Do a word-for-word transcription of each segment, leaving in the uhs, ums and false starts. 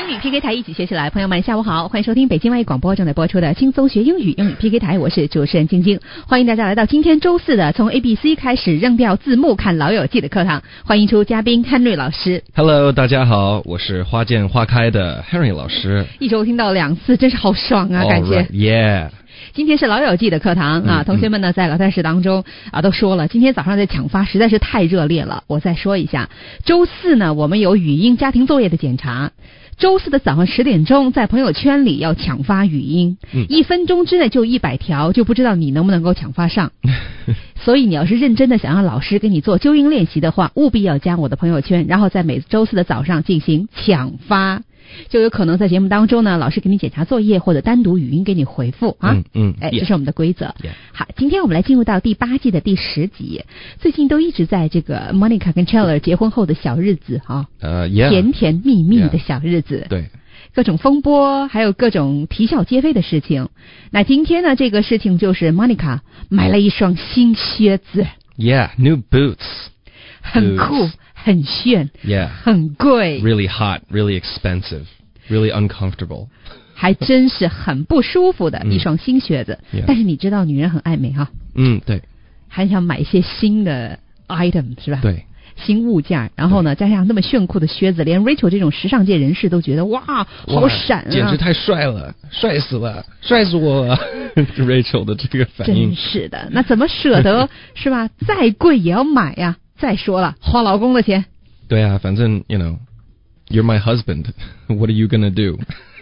英语 P K 台一起学起来，朋友们下午好，欢迎收听北京外语广播正在播出的轻松学英语英语 P K 台，我是主持人晶晶，欢迎大家来到今天周四的从 A B C 开始扔掉字幕看老友记的课堂，欢迎出嘉宾 Henry 老师。 Hello， 大家好，我是花见花开的 Henry 老师。 一周听到两次真是好爽啊， All 感觉 right, Yeah。 今天是老友记的课堂啊，同学们呢在聊天室当中啊都说了，今天早上的抢发实在是太热烈了。我再说一下，周四呢我们有语音家庭作业的检查，周四的早上十点钟在朋友圈里要抢发语音，嗯、一分钟之内就一百条，就不知道你能不能够抢发上。所以你要是认真的想让老师给你做纠音练习的话，务必要加我的朋友圈，然后在每周四的早上进行抢发。就有可能在节目当中呢，老师给你检查作业或者单独语音给你回复啊。 嗯嗯， 哎，这是我们的规则。 Yeah. 好，今天我们来进入到第八季的第十集。最近都一直在这个 Monica 跟 Chandler 结婚后的小日子哈， 呃、uh, yeah. 甜甜蜜蜜的小日子。 Yeah. 对。 各种风波，还有各种啼笑皆非的事情。那今天呢，这个事情就是 Monica 买了一双新靴子。 Yeah, new boots. 很酷。很炫 ，Yeah， 很贵 ，Really hot, really expensive, really uncomfortable， 还真是很不舒服的一双新靴子。嗯、但是你知道，女人很爱美哈。 嗯，对。 还想买一些新的 item 是吧？ 对。 新物件，然后呢，加上那么炫酷的靴子，连 Rachel 这种时尚界人士都觉得哇，好闪啊， 简直太帅了，帅死了，帅死我了！Rachel 的这个反应， 真是的，那怎么舍得是吧？再贵也要买呀。再说了，花老公的钱。 对啊，反正 you know, you're my husband. What are you gonna do?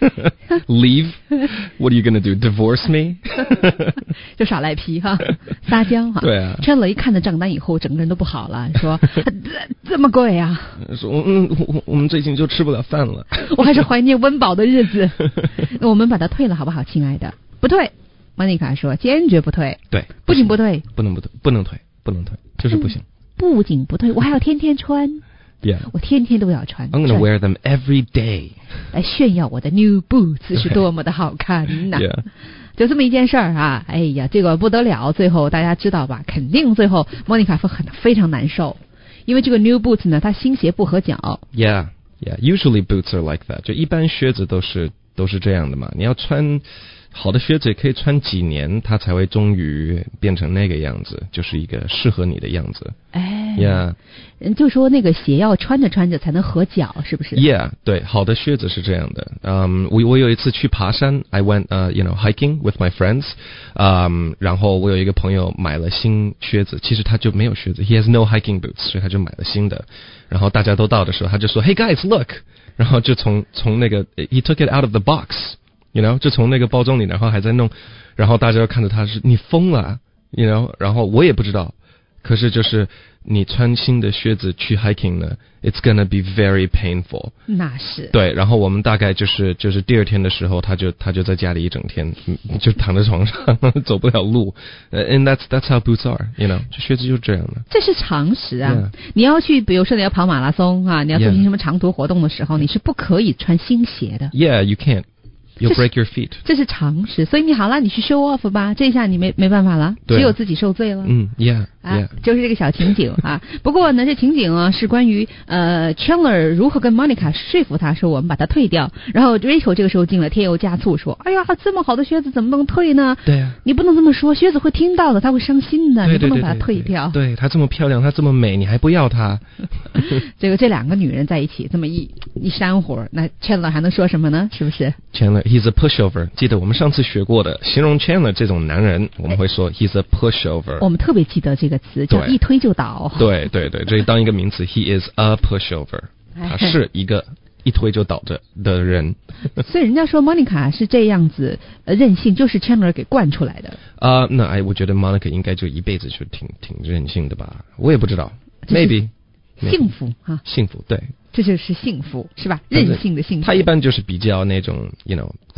Leave? What are you gonna do? Divorce me? 就耍赖皮哈，撒娇哈。 对啊。 Chandler 一看到账单以后，整个人都不好了，说这么贵啊！ 说嗯，我我们最近就吃不了饭了。 我还是怀念温饱的日子。我们把它退了好不好，亲爱的？不退。Monica 说坚决不退。 对。 不仅不退， 不能不退，不能退，不能退，就是不行。 嗯不仅不退，我还要天天穿。 Yeah. 我天天都要穿。 I'm gonna wear them every day. 来炫耀我的 new boots 是多么的好看呐！ Yeah. 就这么一件事儿啊，哎呀，这个不得了。最后大家知道吧？肯定最后莫妮卡很非常难受，因为这个 new boots 呢，它新鞋不合脚。 Yeah, yeah. Usually boots are like that. 就一般靴子都是都是这样的嘛。你要穿好的靴子也可以穿几年，它才会终于变成那个样子，就是一个适合你的样子。 哎 ，Yeah， 人就说那个鞋要穿着穿着才能合脚，是不是 ？Yeah， 对，好的靴子是这样的。嗯，我我有一次去爬山 ，I went 呃、uh, you know hiking with my friends， 嗯，然后我有一个朋友买了新靴子，其实他就没有靴子 ，he has no hiking boots， 所以他就买了新的。然后大家都到的时候，他就说 ，Hey guys look， 然后就从从那个 he took it out of the box。You know， 就从那个包装里，然后还在弄，然后大家看着他是你疯了 ，You know， 然后我也不知道，可是就是你穿新的靴子去 hiking 呢 ，It's gonna be very painful。 那是。 对，然后我们大概就是就是第二天的时候，他就他就在家里一整天，就躺在床上走不了路 ，And that's that's how boots are，you know， 这靴子就是这样的。 这是常识啊！ Yeah. 你要去，比如说你要跑马拉松啊，你要进行什么长途活动的时候， yeah. 你是不可以穿新鞋的。 Yeah, you can't.You'll break your feet. 这是常识，所以你好了，你去 show off 吧，这下你没没办法了，只有自己受罪了。 嗯 ，yeah， 啊 yeah， 就是这个小情景啊。不过呢，这情景啊是关于呃 Chandler 如何跟 Monica 说服他说我们把它退掉，然后 Rachel 这个时候进了添油加醋说，哎呀，这么好的靴子怎么能退呢？ 对啊， 你不能这么说，靴子会听到的，他会伤心的， 对对对对对， 你不能把它退掉。 对，她这么漂亮，她这么美，你还不要她？ 这个这两个女人在一起这么一一煽活，那 Chandler 还能说什么呢？是不是 ？Chandler he's a pushover。记得我们上次学过的，形容 Chandler 这种男人，我们会说 he's a pushover。 我们特别记得这个词，叫一推就倒。 对对对，这当一个名词 ，he is a pushover， 他是一个一推就倒着的人。 所以人家说 Monica 是这样子任性，就是 Chandler 给惯出来的。 啊、uh, ，那哎，我觉得 Monica 应该就一辈子就挺挺任性的吧，我也不知道 ，maybe 幸福哈， 幸福对。 这就是幸福，是吧？任性的幸福。 他一般就是比较那种 ，you know 啊、uh,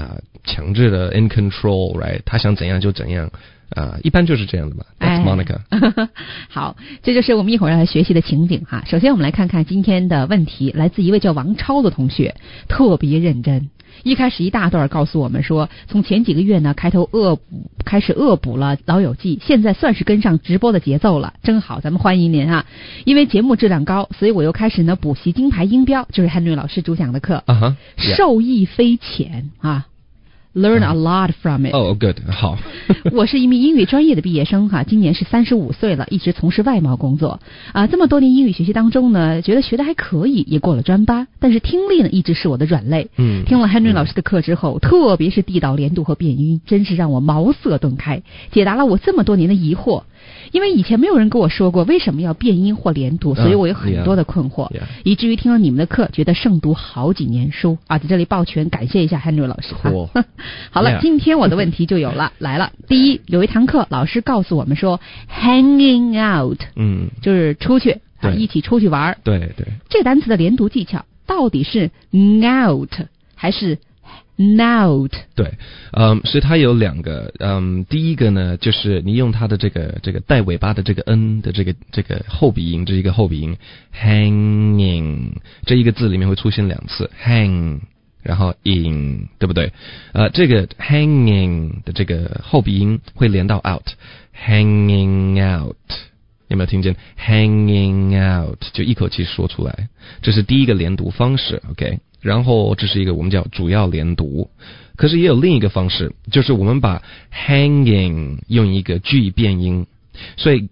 强制的 in control right 他想怎样就怎样啊、呃、一般就是这样的吧。 That's Monica、 哎、好，这就是我们一会儿要来学习的情景哈。首先我们来看看今天的问题，来自一位叫王超的同学，特别认真，一开始一大段告诉我们说，从前几个月呢开头恶补开始恶补了老友记，现在算是跟上直播的节奏了，真好，咱们欢迎您啊！因为节目质量高，所以我又开始呢补习金牌音标，就是 Henry 老师主讲的课， uh-huh, yeah. 受益匪浅啊。Learn a lot from it. Oh, good. 好。 我是一名英语专业的毕业生哈，今年是三十五岁了，一直从事外贸工作啊。这么多年英语学习当中呢，觉得学的还可以，也过了专八，但是听力呢一直是我的软肋。嗯，听了 Henry 老师的课之后、嗯，特别是地道连读和变音，真是让我茅塞顿开，解答了我这么多年的疑惑。因为以前没有人跟我说过为什么要变音或连读，所以我有很多的困惑， uh, yeah, yeah. 以至于听了你们的课，觉得胜读好几年书啊！在这里抱拳感谢一下 Henry 老师。 Cool. 好了， yeah. 今天我的问题就有了，来了。第一，有一堂课老师告诉我们说 ，hanging out， 嗯，就是出去啊，一起出去玩。 对对， 这个单词的连读技巧到底是 out 还是？Not 对，嗯，所以它有两个，嗯，第一个呢，就是你用它的这个这个带尾巴的这个 n 的这个这个后鼻音，这是一个后鼻音 ，hanging 这一个字里面会出现两次 hang， 然后 in， 对不对？呃，这个 hanging 的这个后鼻音会连到 out，hanging out， 有没有听见 ？hanging out 就一口气说出来，这是第一个连读方式 ，OK。然后这是一个我们叫主要连读，可是也有另一个方式，就是我们把 hanging 用一个句意变音，所以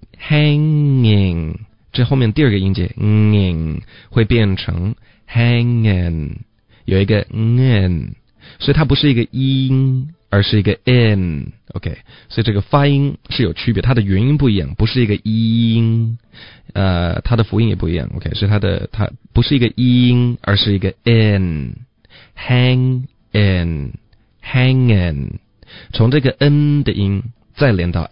hanging 这后面第二个音节 ing 会变成 hanging， 有一个 n， 所以它不是一个音，而是一个 n， OK， 所以这个发音是有区别，它的元音不一样，不是一个音。呃，它的辅音也不一样 ，OK， 所以它的它不是一个音，而是一个 n，hang in，hang in， 从这个 n 的音再连到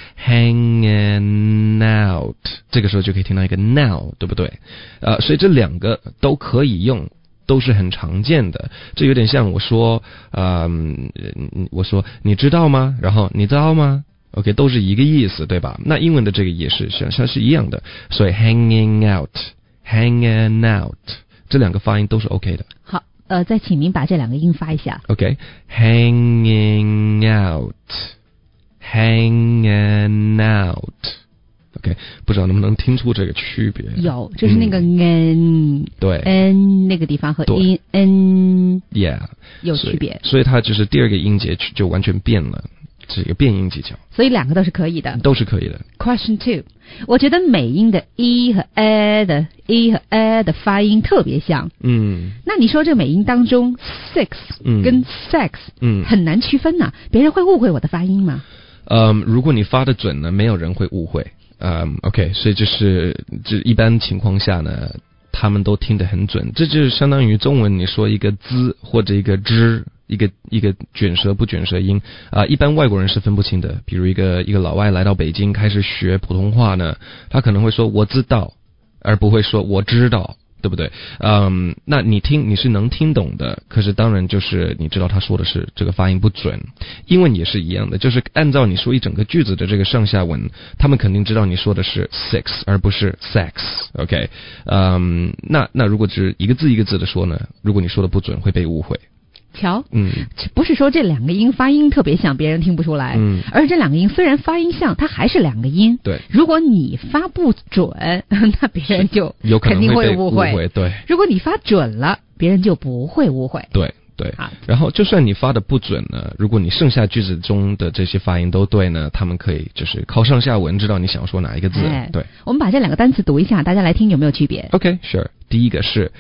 out，hang out， 这个时候就可以听到一个 now， 对不对？呃，所以这两个都可以用，都是很常见的。这有点像我说，呃，我说你知道吗？然后你知道吗？OK， 都是一个意思，对吧？那英文的这个也是像像是一样的，所以 hanging out、hanging out 这两个发音都是 OK 的。 好，呃，再请您把这两个音发一下。 OK，hanging out、hanging out。OK， 不知道能不能听出这个区别？ 有，就是那个 n，、嗯、 对 n 那个地方和 in n yeah 有区别， 所以它就是第二个音节就完全变了。是一个变音技巧， 所以两个都是可以的， 都是可以的。 Question two， 我觉得美音的 e 和 a 的 e 和 a 的发音特别像，嗯，那你说这美音当中 six 跟 sex 嗯很难区分呐、啊，别人会误会我的发音吗？ 嗯，如果你发的准呢，没有人会误会。嗯 ，OK， 所以就是这一般情况下呢，他们都听得很准，这就是相当于中文你说一个z或者一个之。一个一个卷舌不卷舌音啊、呃，一般外国人是分不清的。比如一个一个老外来到北京开始学普通话呢，他可能会说我知道，而不会说我知道，对不对？嗯，那你听你是能听懂的，可是当然就是你知道他说的是这个发音不准。英文也是一样的，就是按照你说一整个句子的这个上下文，他们肯定知道你说的是 sex 而不是 sex。OK， 嗯，那那如果只一个字一个字的说呢，如果你说的不准会被误会。 瞧，嗯，不是说这两个音发音特别像，别人听不出来，嗯，而这两个音虽然发音像，它还是两个音。 对， 如果你发不准，那别人就肯定会误会。 误会对， 如果你发准了，别人就不会误会。 对对，然后就算你发的不准呢，如果你剩下句子中的这些发音都对呢，他们可以就是靠上下文知道你想说哪一个字。哎、对， 我们把这两个单词读一下，大家来听有没有区别 ？OK， sure。第一个是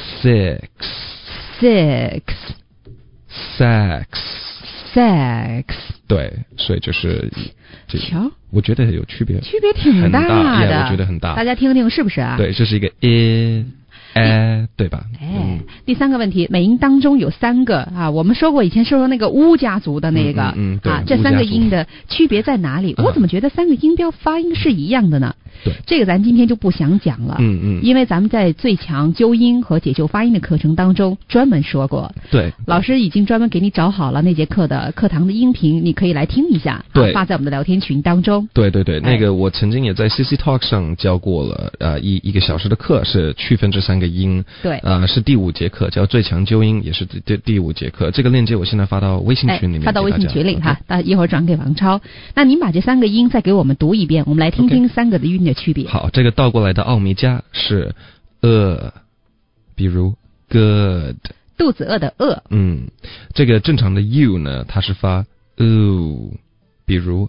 six，six。sex sex 对，所以就是瞧， 我觉得有区别， 区别挺大的， 很大 yeah, 我觉得很大， 大家听听是不是啊？ 对，这是一个 i 哎，对吧？ 哎，嗯、第三个问题，美音当中有三个啊，我们说过以前说说那个乌家族的那个， 嗯嗯嗯、 啊，这三个音的区别在哪里？我怎么觉得三个音标发音是一样的呢？ 对， 这个咱今天就不想讲了， 嗯嗯， 因为咱们在最强纠音和解救发音的课程当中专门说过， 对， 老师已经专门给你找好了那节课的课堂的音频，你可以来听一下， 对， 啊、发在我们的聊天群当中。 对对对， 哎、 那个我曾经也在 C C Talk 上教过了，呃，一一个小时的课是区分这三个音， 对， 啊、呃，是第五节课，叫最强纠音，也是第第第五节课。这个链接我现在发到微信群里面， 哎、发到微信群里哈， okay? 到一会儿转给王超。那您把这三个音再给我们读一遍，我们来听听三个的音的区别。 Okay. 好，这个倒过来的奥米加是呃，比如 good， 肚子饿的饿。 嗯，这个正常的 u 呢，它是发 oo， 比如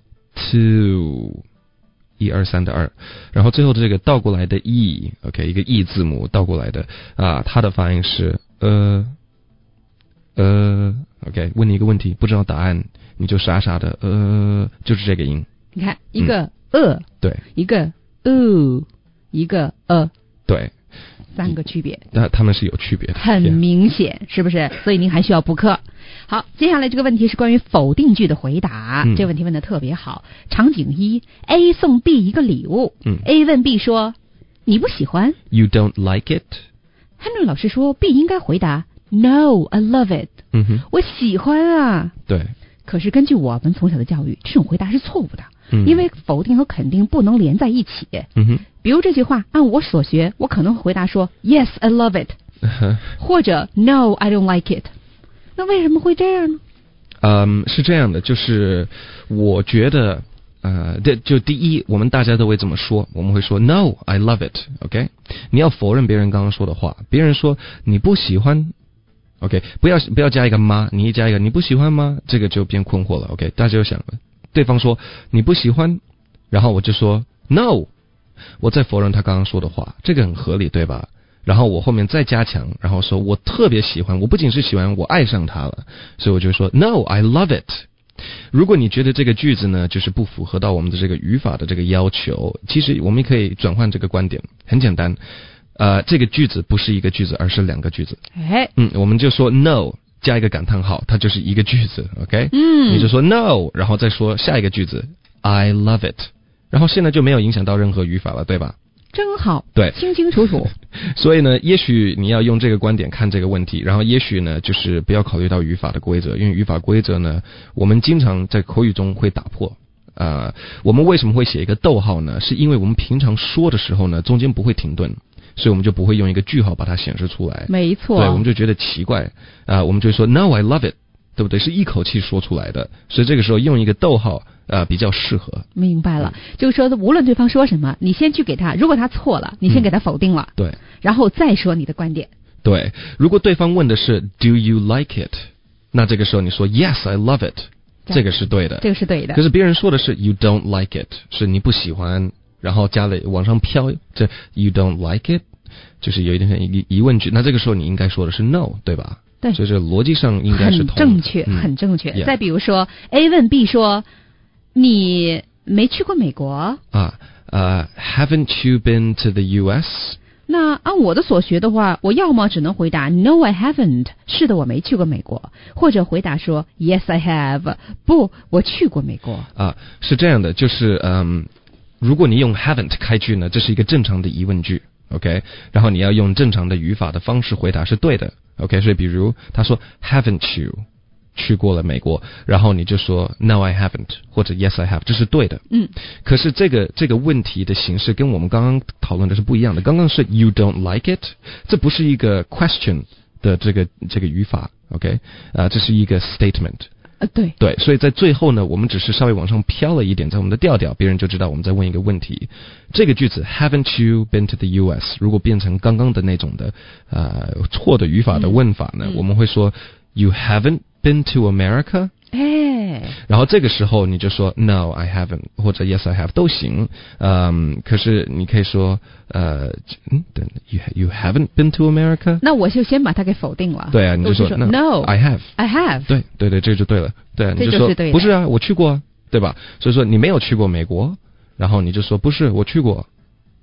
two， 一二三的二，然后最后这个倒过来的 e，OK， 一个 e 字母倒过来的啊，它的发音是呃呃 ，OK， 问你一个问题，不知道答案你就傻傻的呃，就是这个音。 你看，一个呃、嗯， 对， 一个 oo， 一个呃， 对。 三个区别， 那他们是有区别的， 很明显，是不是？所以您还需要补课。好，接下来这个问题是关于否定句的回答，嗯、这个问题问的特别好。场景一 ，A 送 B 一个礼物，嗯 ，A 问 B 说：“你不喜欢 ？”You don't like it？ Henry 老师说 B 应该回答 ：“No, I love it。” 嗯哼， 我喜欢啊。 对。 可是根据我们从小的教育，这种回答是错误的。 嗯、 因为否定和肯定不能连在一起。 嗯哼， 比如这句话，按我所学，我可能会回答说 Yes, I love it， 或者 No, I don't like it。那为什么会这样呢？ 嗯，是这样的，就是我觉得，呃，这就第一，我们大家都会这么说，我们会说 No, I love it。OK， 你要否认别人刚刚说的话，别人说你不喜欢。OK， 不要不要加一个吗？你一加一个你不喜欢吗？这个就变困惑了。OK， 大家就想。对方说你不喜欢，然后我就说 no， 我再否认他刚刚说的话，这个很合理对吧？然后我后面再加强，然后说我特别喜欢，我不仅是喜欢，我爱上他了，所以我就说 no, I love it。如果你觉得这个句子呢就是不符合到我们的这个语法的这个要求，其实我们可以转换这个观点，很简单，呃，这个句子不是一个句子，而是两个句子。 哎， 嗯，我们就说 no。加一个感叹号，它就是一个句子 ，OK？ 嗯， 你就说 no， 然后再说下一个句子 I love it， 然后现在就没有影响到任何语法了，对吧？ 真好， 对， 清清楚楚。 所以呢，也许你要用这个观点看这个问题，然后也许呢，就是不要考虑到语法的规则，因为语法规则呢，我们经常在口语中会打破。呃，我们为什么会写一个逗号呢？是因为我们平常说的时候呢，中间不会停顿。所以我们就不会用一个句号把它显示出来。 没错。 对，我们就觉得奇怪啊、呃，我们就说 No, I love it， 对不对？是一口气说出来的，所以这个时候用一个逗号啊、呃、比较适合。 明白了，嗯、就是说无论对方说什么，你先去给他，如果他错了，你先给他否定了， 嗯、对， 然后再说你的观点。 对，如果对方问的是 Do you like it， 那这个时候你说 Yes, I love it， 这个是对的， 这个是对的。 可是别人说的是 You don't like it， 是你不喜欢。然后加了往上飘，这 you don't like it， 就是有一点点疑问句。那这个时候你应该说的是 no， 对吧？ 对， 所以这逻辑上应该是很正确，嗯、很正确。 Yeah. 再比如说 ，A 问 B 说：“你没去过美国啊？呃、uh, ，Haven't you been to the U S？” 那按我的所学的话，我要么只能回答 No, I haven't， 是的，我没去过美国，或者回答说 Yes, I have， 不，我去过美国。 啊，是这样的，就是嗯。如果你用 haven't 开句呢，这是一个正常的疑问句 ，OK， 然后你要用正常的语法的方式回答是对的 ，OK， 所以比如他说 Haven't you 去过了美国，然后你就说 No, I haven't， 或者 Yes, I have， 这是对的。 嗯。可是这个这个问题的形式跟我们刚刚讨论的是不一样的，刚刚是 You don't like it， 这不是一个 question 的这个这个语法 ，OK， 啊、呃，这是一个 statement。 呃，对对，所以在最后呢，我们只是稍微往上飘了一点，在我们的调调，别人就知道我们在问一个问题。这个句子 Haven't you been to the U S？ 如果变成刚刚的那种的呃错的语法的问法呢，嗯、我们会说 You haven't been to America？ 哎， 然后这个时候你就说 No, I haven't， 或者 Yes, I have 都行。嗯，可是你可以说呃，嗯，等 you you haven't been to America？ 那我就先把它给否定了。 对啊，你就说 No, I have， I have。 对对对，这就对了。对啊，你就说这就是对的不是啊，我去过啊，对吧？所以说你没有去过美国，然后你就说不是，我去过。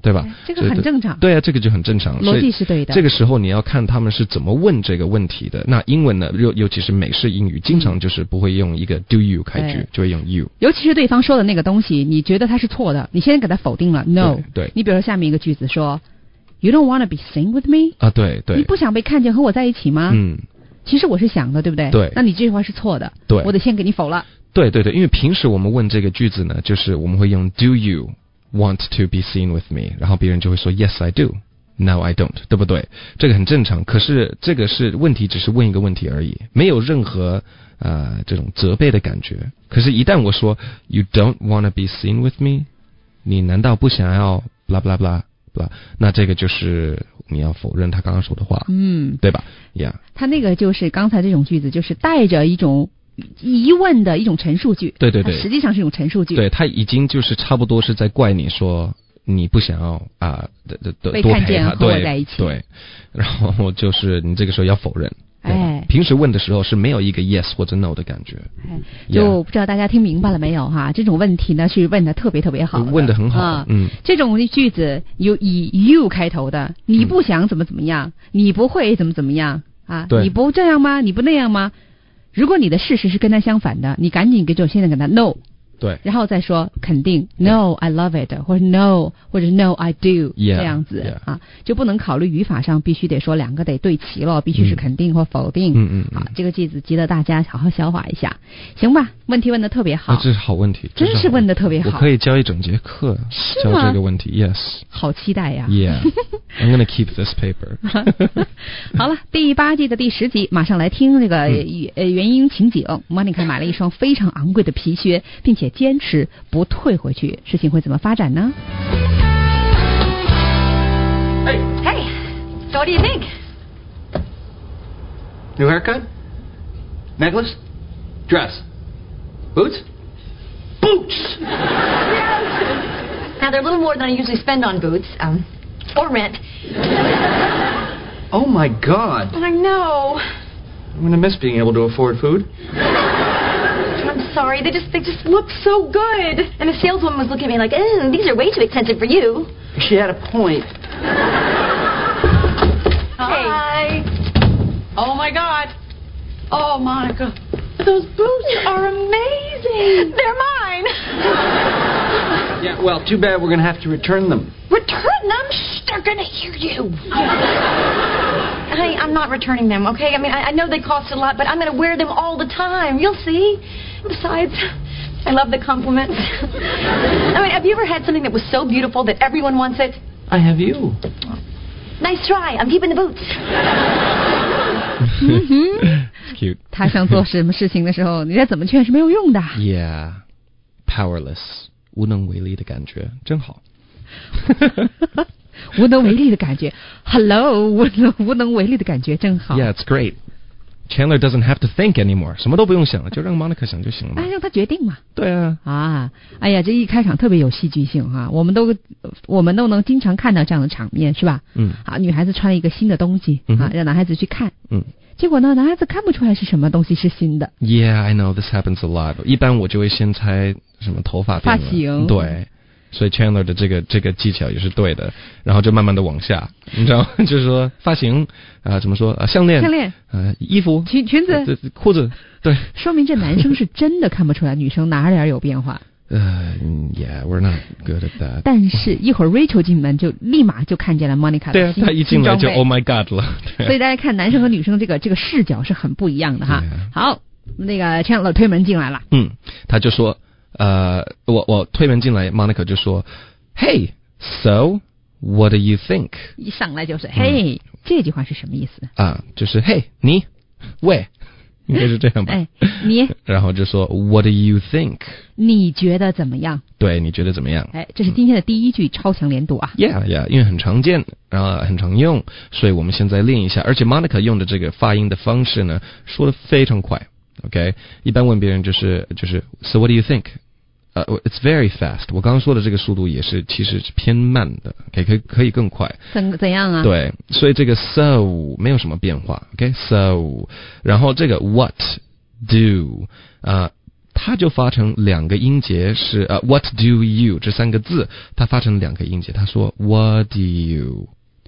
对吧？ 这个很正常。 对啊，这个就很正常， 逻辑是对的。 这个时候你要看他们是怎么问这个问题的。那英文呢，尤尤其是美式英语，经常就是不会用一个 do you 开句，就会用 you。 尤其是对方说的那个东西，你觉得他是错的，你先给他否定了 ，no。 对。 你比如说下面一个句子说 ，You don't want to be seen with me？ 啊，对对。 你不想被看见和我在一起吗？ 嗯。 其实我是想的，对不对？ 对。 那你这句话是错的。 对。 我得先给你否了。 对对对，因为平时我们问这个句子呢，就是我们会用 do you。want to be seen with me， 然后别人就会说 Yes I do No I don't， 对不对？这个很正常，可是这个是问题，只是问一个问题而已，没有任何呃这种责备的感觉。可是一旦我说 You don't want to be seen with me， 你难道不想要 blah blah blah blah， 那这个就是你要否认他刚刚说的话，嗯，对吧？ Yeah， 他那个就是刚才这种句子，就是带着一种疑问的一种陈述句， 对对对， 实际上是一种陈述句。 对，他已经就是差不多是在怪你说你不想要啊，呃、 被看见和我在一起。 对，然后就是你这个时候要否认。 哎， 平时问的时候是没有一个 yes 或者 no 的感觉。 哎，就不知道大家听明白了没有哈？这种问题呢是问的特别特别好的， 问的很好。 啊、 嗯， 这种句子有以 you 开头的，你不想怎么怎么样，嗯、你不会怎么怎么样啊？你不这样吗？你不那样吗？如果你的事实是跟他相反的，你赶紧给就现在跟他 no， 对， 然后再说肯定 no I love it 或者 no 或者 no I do、 yeah, 这样子、 yeah. 啊，就不能考虑语法上必须得说两个得对齐了，必须是肯定或否定。 嗯嗯嗯。 好，这个句子值得大家好好消化一下，行吧？问题问的特别好， 啊、这是好问题， 真是问的特别好。 我可以教一整节课教这个问题 ，yes。 好期待呀 ！Yeah，I'm gonna keep this paper 。 好了，第八季的第十集，马上来听这个、嗯、呃原因情景。Monica 买了一双非常昂贵的皮靴，并且坚持不退回去，事情会怎么发展呢 ？Hey, hey, so what do you think? New haircut? Necklace? Dress? Boots? Boots! Now they're a little more than I usually spend on boots, um, or rent. Oh my God! I know. I'm gonna miss being able to afford food. I'm sorry, they just they just look so good. And the saleswoman was looking at me like, mm, these are way too expensive for you. She had a point. Hi. Oh my God. Oh, Monica. Those boots are amazing. They're mine. Yeah, well, too bad we're gonna have to return them. Return them? Shh, they're gonna hear you. Honey, I'm not returning them, okay? I mean, I, I know they cost a lot, but I'm going to wear them all the time. You'll see. Besides, I love the compliments. I mean, have you ever had something that was so beautiful that everyone wants it? I have you. Nice try. I'm keeping the boots. It's cute. 他想做什么事情的时候，你再怎么劝是没有用的。 Yeah, powerless， 无能为力的感觉，真好。 无能为力的感觉 ，Hello， 无能无能为力的感觉真好。 Yeah, it's great. Chandler doesn't have to think anymore， 什么都不用想了，就让 Monica 想就行了嘛。 哎，让他决定嘛。 对啊。 啊，哎呀，这一开场特别有戏剧性哈、啊，我们都我们都能经常看到这样的场面，是吧？嗯。啊，女孩子穿了一个新的东西、嗯、啊，让男孩子去看。嗯。结果呢，男孩子看不出来是什么东西是新的。 Yeah, I know this happens a lot. 一般我就会先猜什么头发变了。 发型。 对。所以 Chandler 的这个这个技巧也是对的，然后就慢慢的往下，你知道，就是说发型啊、呃，怎么说啊、呃，项链， 项链， 呃，衣服， 裙裙子、 呃、裤子，对， 说明这男生是真的看不出来女生哪点有变化。 呃、uh, ，Yeah, we're not good at that。 但是，一会儿 Rachel 进门就立马就看见了 Monica 的新， 对啊，他一进来就 Oh my God 了。 所以大家看男生和女生这个这个视角是很不一样的哈。好，那个 Chandler 推门进来了， 嗯，他就说。呃，我我推门进来 ，Monica 就说 ，Hey, so what do you think？ 一上来就是嘿、嗯，这句话是什么意思啊？就是嘿，你喂，应该是这样吧？ 哎，你， 然后就说 What do you think？ 你觉得怎么样？ 对，你觉得怎么样？ 哎，这是今天的第一句超强连读啊 ！Yeah, yeah， 因为很常见，然后很常用，所以我们现在练一下。而且 Monica 用的这个发音的方式呢，说的非常快。OK， 一般问别人就是就是 So what do you think？ 呃、uh, ，It's very fast。我刚刚说的这个速度也是其实是偏慢的，可以可以可以更快。 怎怎样啊？ 对，所以这个 so 没有什么变化。OK，so，、okay? 然后这个 what do 啊、呃， 他就发成两个音节是呃 What do you 这三个字，他发成两个音节，他说 What do you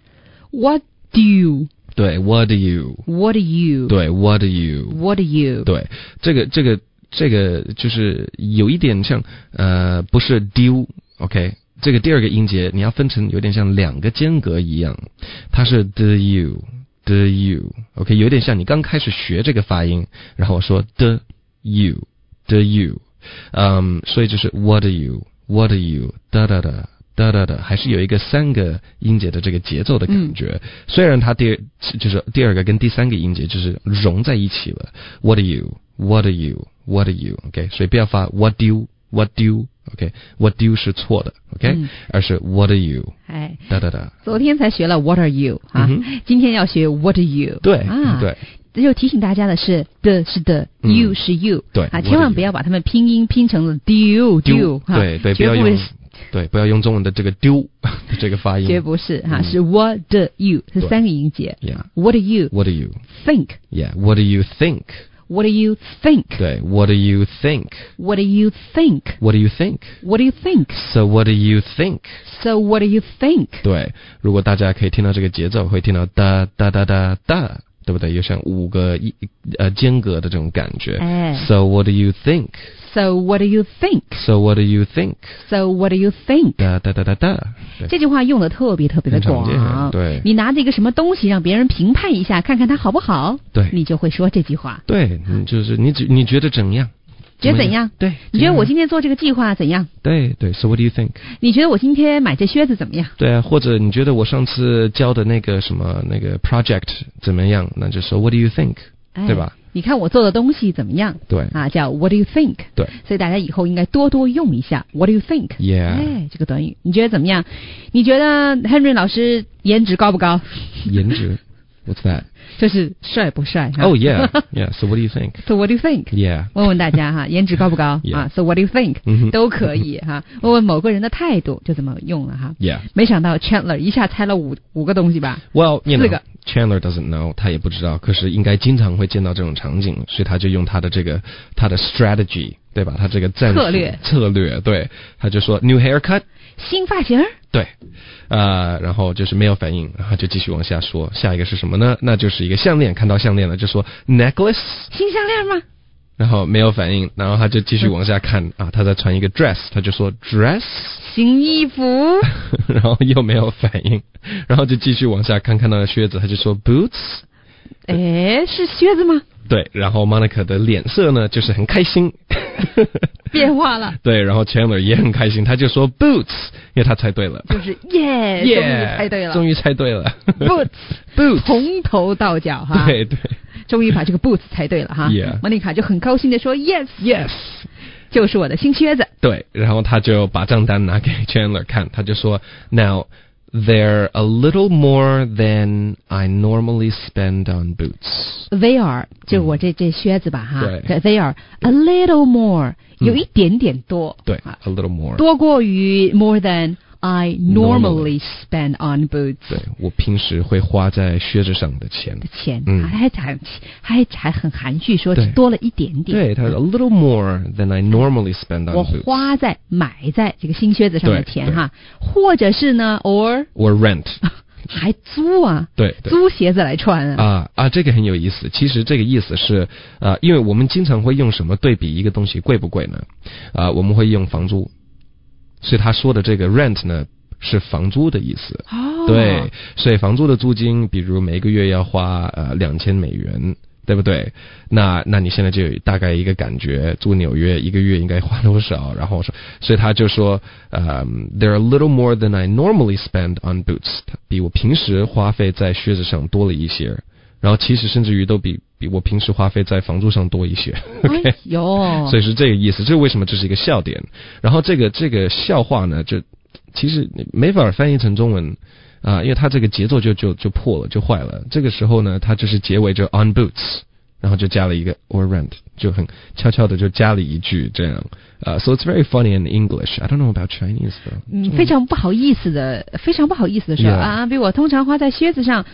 What do you 对 What do you What do you 对 What do you What do you 对，这个这个这个就是有一点像呃不是丢 OK， 这个第二个音节你要分成有点像两个间隔一样，它是 do you do you OK， 有点像你刚开始学这个发音，然后我说 do you do you 嗯，所以就是 what do you what do you 哒哒哒哒哒哒，还是有一个三个音节的这个节奏的感觉。嗯、虽然它第就是第二个跟第三个音节就是融在一起了。What do you? What do you? What do you? OK， 所以不要发 What do you? What do you? OK，What do you 是错的 OK，、嗯、而是 What are you？ 哎， 哒哒哒。 昨天才学了 What are you 啊，嗯、今天要学 What are you？ 对啊， 对。 就提醒大家的是的是的、嗯、，you 是 you， 对啊，千万不要把它们拼音拼成了 do do， 对对，不要用。对，不要用中文的这个丢的这个发音， 绝不是哈、嗯，是 what do you 是三个音节。 Yeah. What do you? What do you think? Yeah. What do you think? What do you think? 对 ，What do you think? What do you think? What do you think? What do you think? So what do you think? So what do you think? 对，如果大家可以听到这个节奏，会听到哒哒哒哒哒，对不对？有像五个一呃间隔的这种感觉。 哎 So what do you think? So what do you think? So what do you think? So what do you think? 哒哒哒哒哒。 这句话用的特别特别的广。 对， 你拿着一个什么东西让别人评判一下，看看它好不好， 对， 你就会说这句话。 对，就是你你觉得怎样？ 觉得怎样？ 对， 你觉得我今天做这个计划怎样？ 对对 ，So what do you think？ 你觉得我今天买这靴子怎么样？ 对啊，或者你觉得我上次交的那个什么那个 project 怎么样？那就说 What do you think？、哎、对吧？ 你看我做的东西怎么样？ 对啊，叫 What do you think？ 对， 所以大家以后应该多多用一下 What do you think？ Yeah， 哎，这个短语你觉得怎么样？你觉得 Henry 老师颜值高不高？ 颜值 ？What's that？ 就是帅不帅？ Oh yeah, yeah. So what do you think? So what do you think? Yeah. 问问大家哈，颜值高不高？ Yeah. 啊 ，So what do you think？、 嗯、 都可以哈。问问某个人的态度就这么用了哈。 Yeah. 没想到 Chandler 一下猜了五五个东西吧 ？Well, you 四个。 know, Chandler doesn't know， 他也不知道，可是应该经常会见到这种场景，所以他就用他的这个他的 strategy， 对吧？他这个战术策略策略，对，他就说 new haircut， 新发型， 对，呃，然后就是没有反应，然后就继续往下说，下一个是什么呢？那就是一个项链，看到项链了就说 necklace， 新项链吗？ 然后没有反应，然后他就继续往下看、嗯、啊，他在穿一个 dress， 他就说 dress， 新衣服， 然后又没有反应，然后就继续往下看，看到了靴子，他就说 boots， 哎，是靴子吗？ 对，然后 Monica 的脸色呢就是很开心， 变化了。 对，然后 Chandler 也很开心，他就说 boots， 因为他猜对了， 就是耶， yeah, 终于猜对了， 终于猜对了 boots boots， 从头到脚哈， 对对。 终于把这个 boots 猜对了哈，莫妮卡就很高兴的说 yes yes， 就是我的新靴子。 对，然后他就把账单拿给 Chandler 看，他就说 now they're a little more than I normally spend on boots. They are 就我这、嗯、这靴子吧哈， 对 ，They are a little more、嗯、有一点点多， 对 ，a little more 多过于 more than I normally spend on boots。 对，我平时会花在靴子上的钱。 的钱， 嗯， 还还还还很含蓄说多了一点点。 对，他 a little more than I normally spend on boots。 我花在买在这个新靴子上的钱哈，或者是呢 or or rent。 还租啊， 对，对， 租鞋子来穿啊啊啊，这个很有意思。其实这个意思是啊，因为我们经常会用什么对比一个东西贵不贵呢？啊，我们会用房租。所以他说的这个 rent 呢是房租的意思。 哦， 对，所以房租的租金，比如每个月要花呃两千美元，对不对？那那你现在就有大概一个感觉，住纽约一个月应该花多少？然后说，所以他就说，呃、um, ，they're a little more than I normally spend on boots， 比我平时花费在靴子上多了一些。然后其实甚至于都比比我平时花费在房租上多一些 ，OK， 有， 所以是这个意思。这是为什么这是一个笑点。然后这个这个笑话呢，就其实没法翻译成中文啊、呃，因为它这个节奏就就就破了，就坏了。这个时候呢，它就是结尾就 on boots， 然后就加了一个 or rent， 就很悄悄的就加了一句这样。呃、uh, ，so it's very funny in English. I don't know about Chinese though. 嗯，非常不好意思的，非常不好意思的说、yeah. 啊，比我通常花在靴子上。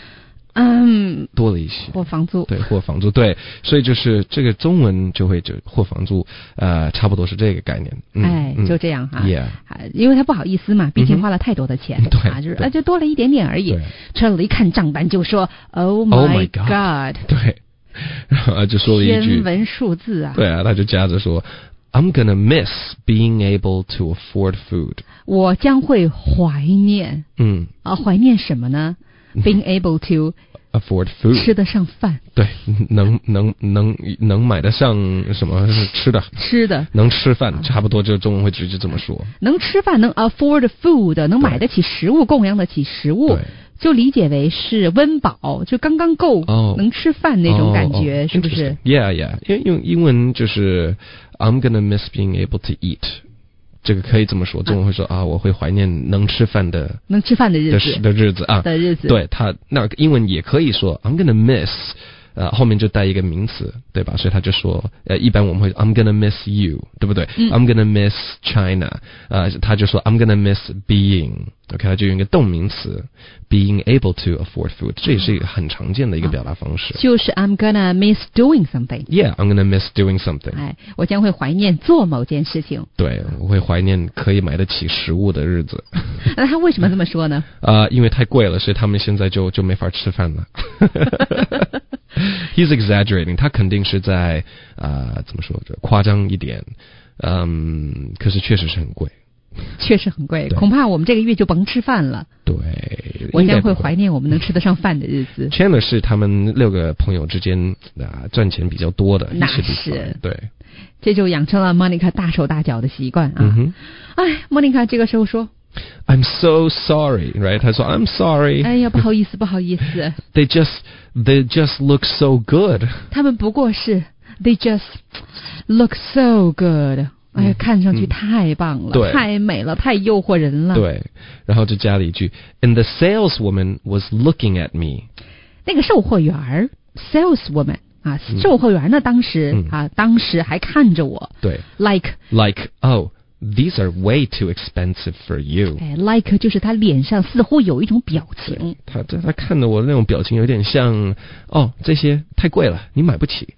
嗯， 多了一些。 或房租。 对，或房租。对，所以就是这个中文就会就或房租，呃，差不多是这个概念。嗯、 哎， 嗯、 就这样哈。 Yeah， 因为他不好意思嘛，毕竟花了太多的钱， 嗯、对啊，就是啊，就多了一点点而已。车了一看账单就说 ，Oh my, oh my God， God 对，然后就说了一句天文数字啊。 对啊，他就夹着说 ，I'm gonna miss being able to afford food。 我将会怀念， 嗯啊，怀念什么呢？Being able to afford food， 吃得上饭。 对，能能能能买得上什么吃的？ 吃的， 能吃饭，差不多就中文会直接这么说。 能吃饭，能 afford food， 能买得起食物，供养得起食物。就理解为是温饱，就刚刚够、oh, 能吃饭那种感觉， oh, 是不是 ？Yeah, yeah， 因为用英文就是 I'm gonna miss being able to eat， 这个可以这么说，中文会说 啊, 啊，我会怀念能吃饭的能吃饭的日子的日子啊的日子。 对，他那英文也可以说 I'm gonna miss。呃，后面就带一个名词，对吧？所以他就说，呃，一般我们会 I'm gonna miss you， 对不对、嗯、？I'm gonna miss China， 呃，他就说 I'm gonna miss being，OK，、okay, 他就用一个动名词 being able to afford food， 这也是一个很常见的一个表达方式。 哦、就是 I'm gonna miss doing something。Yeah，I'm gonna miss doing something。 哎，我将会怀念做某件事情。 对，我会怀念可以买得起食物的日子。 那他为什么这么说呢？ 呃，因为太贵了，所以他们现在就就没法吃饭了。He's exaggerating， 他肯定是在啊、呃，怎么说这夸张一点，嗯，可是确实是很贵， 确实很贵，恐怕我们这个月就甭吃饭了。 对， 我将会怀念我们能吃得上饭的日子。 Chandler 是他们六个朋友之间啊赚钱比较多的， 那是对， 这就养成了 Monica 大手大脚的习惯啊。 嗯哼， 哎 ，Monica 这个时候说。 I'm so sorry, right? 他说 I'm sorry. 哎呀，不好意思，不好意思。 They just, they just look so good. 他们不过是 They just look so good. 哎呀，看上去太棒了， 嗯、 太美了，太诱惑人了。 对，然后就加了一句 And the saleswoman was looking at me. 那个售货员 saleswoman 啊， 嗯、 售货员呢，当时、嗯、啊，当时还看着我。 对 ，like like oh.These are way too expensive for you. 哎 ，like 就是他脸上似乎有一种表情。 他他看的我那种表情有点像，哦，这些太贵了，你买不起。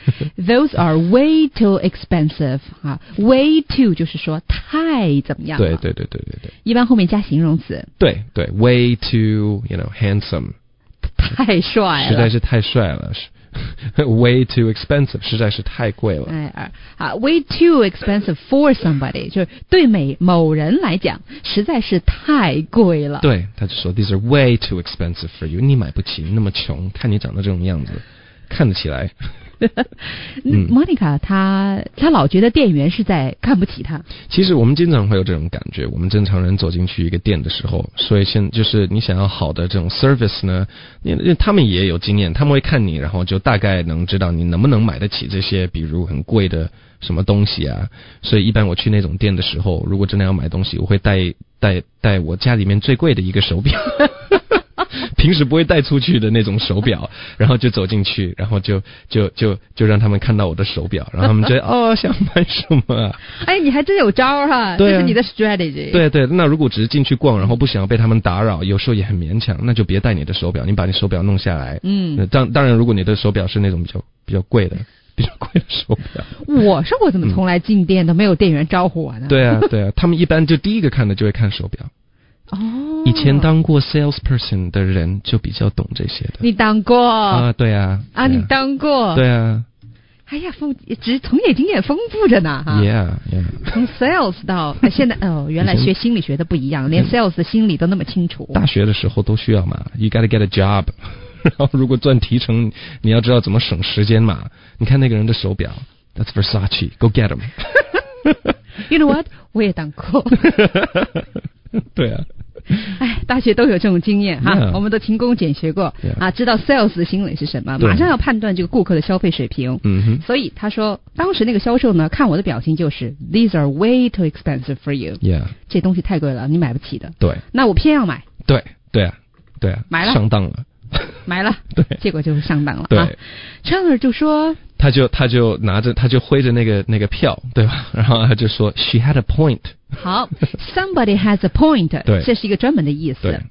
Those are way too expensive 啊 ，way too 就是说太怎么样了？ 对对对对对对。 一般后面加形容词。 对对 ，way too you know handsome， 太帅了， 实在是太帅了。Way too expensive， 实在是太贵了。 哎啊 ，way too expensive for somebody， 就是对每某人来讲，实在是太贵了。 对，他就说 These are way too expensive for you， 你买不起，你那么穷，看你长得这种样子，看得起来。 嗯 Monica 她她老觉得店员是在看不起她。 其实我们经常会有这种感觉，我们正常人走进去一个店的时候，所以现就是你想要好的这种 service 呢，因为他们也有经验，他们会看你，然后就大概能知道你能不能买得起这些比如很贵的什么东西啊。所以一般我去那种店的时候，如果真的要买东西，我会带带带我家里面最贵的一个手表。平时不会带出去的那种手表，然后就走进去，然后就就就就让他们看到我的手表，然后他们觉得哦想买什么啊？ 哎，你还真有招哈、啊， 对啊， 这是你的 strategy。 对对，那如果只是进去逛，然后不想要被他们打扰，有时候也很勉强，那就别带你的手表，你把你手表弄下来。嗯，当当然，如果你的手表是那种比较比较贵的。比较贵的手表， 我说我怎么从来进店都没有店员招呼我呢？ 对啊，对啊，他们一般就第一个看的就会看手表。 哦， 以前当过 salesperson 的人就比较懂这些的。 你当过啊？对啊。 啊，你当过？ 对啊。 哎呀，丰只从业经验丰富着呢哈。 Yeah, yeah. 从 sales 到现在哦，原来学心理学的不一样，连 sales 的心理都那么清楚。 大学的时候都需要嘛 ，You gotta get a job 。然后如果赚提成，你要知道怎么省时间嘛。你看那个人的手表 ，That's Versace, go get him 。 You know what？ 我也当过。 对啊。 哎，大学都有这种经验哈， yeah. 我们都勤工俭学过 yeah. 啊，知道 sales 的心理是什么，马上要判断这个顾客的消费水平。 嗯哼， 所以他说，当时那个销售呢，看我的表情就是 These are way too expensive for you。 Yeah， 这东西太贵了，你买不起的。 对， 那我偏要买。 对，对啊，对啊， 买了， 上当了。 买了， 对， 结果就是上当了。 对啊 ，Chandler 就说， 他就他就拿着他就挥着那个那个票，对吧？然后他就说 ，She had a point。 好 ，Somebody has a point。 对， 这是一个专门的意思。 对，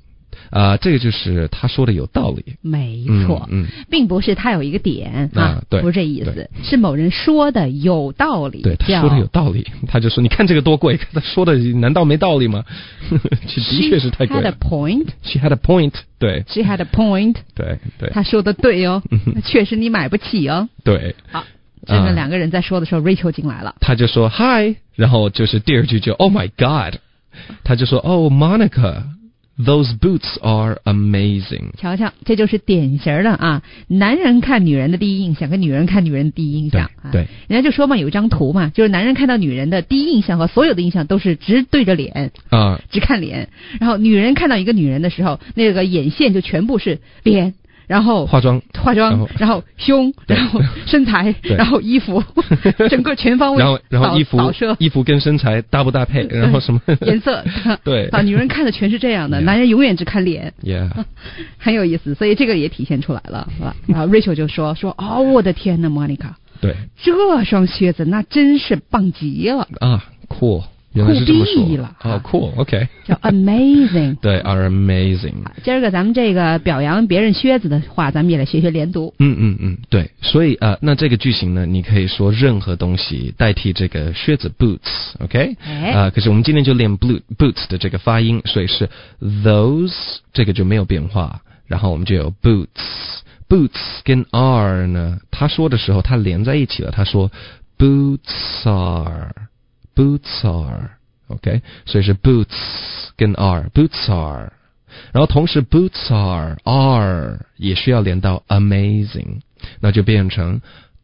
啊、呃，这个就是他说的有道理。 没错， 嗯，嗯并不是他有一个点啊，对， 不是这意思，是某人说的有道理。 对，他说的有道理，他就说你看这个多贵，他说的难道没道理吗？其实的确是太贵了。 She had a point. She had a point. 对 ，She had a point. 对对， 他说的对哦，确实你买不起哦。 对， 好。这个两个人在说的时候、啊、，Rachel 进来了， 他就说 Hi， 然后就是第二句就 Oh my God， 他就说 Oh Monica。Those boots are amazing。 瞧瞧，这就是典型的啊，男人看女人的第一印象跟女人看女人的第一印象。 对，对啊、人家就说嘛，有一张图嘛，就是男人看到女人的第一印象和所有的印象都是直对着脸啊， 只看脸，然后女人看到一个女人的时候，那个眼线就全部是脸。然后化妆， 化妆，然后, 然后胸，然后身材，然后衣服，整个全方位。 然后，然后衣服， 扫射， 衣服跟身材搭不搭配，然后什么颜色？ 对啊，女人看的全是这样的， yeah. 男人永远只看脸。 Yeah， 很有意思，所以这个也体现出来了。然后 Rachel 就说说哦，我的天呐 ，Monica， 对， 这双靴子那真是棒极了啊 ，cool。原来是这么说了哦 ，cool， OK， 叫 amazing， 对 ，are amazing。 今儿个咱们这个表扬别人靴子的话，咱们也来学学连读。 嗯嗯嗯，对，所以呃，那这个句型呢，你可以说任何东西代替这个靴子 boots，OK， 啊、 哎呃，可是我们今天就练 boot boots 的这个发音，所以是 those 这个就没有变化，然后我们就有 boots，boots 跟 are 呢，他说的时候他连在一起了，他说 boots are。Boots are OK， 所以是 boots 跟 are boots are， 然后同时 boots are are 也需要连到 amazing， 那就变成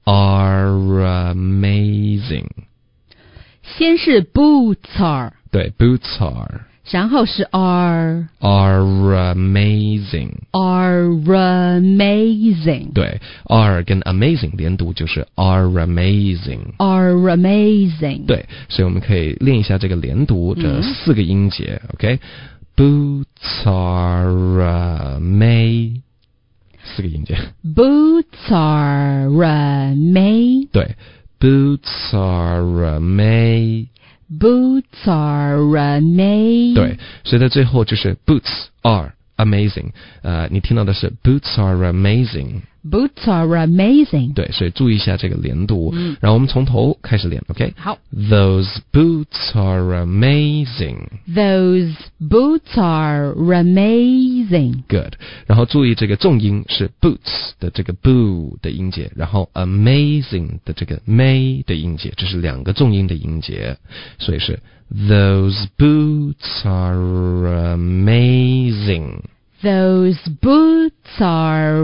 are amazing。 先是 boots are， 对 boots are， 然后是 are are amazing are amazing， 对 are 跟 amazing 连读就是 are amazing are amazing， 对，所以我们可以练一下这个连读这四个音节、嗯、OK boots are amazing 四个音节 boots are amazing 对 boots are amazing Boots are amazing。 对，所以在最后就是 boots are amazing。呃，你听到的是 boots are amazing。Boots are amazing。 对，所以注意一下这个连读。 嗯， 然后我们从头开始练 ，OK？ 好。 Those boots are amazing. Those boots are amazing. Good。然后注意这个重音是 boots 的这个 boo 的音节，然后 amazing 的这个 may 的音节，这是两个重音的音节，所以是 Those boots are amazing.Those boots are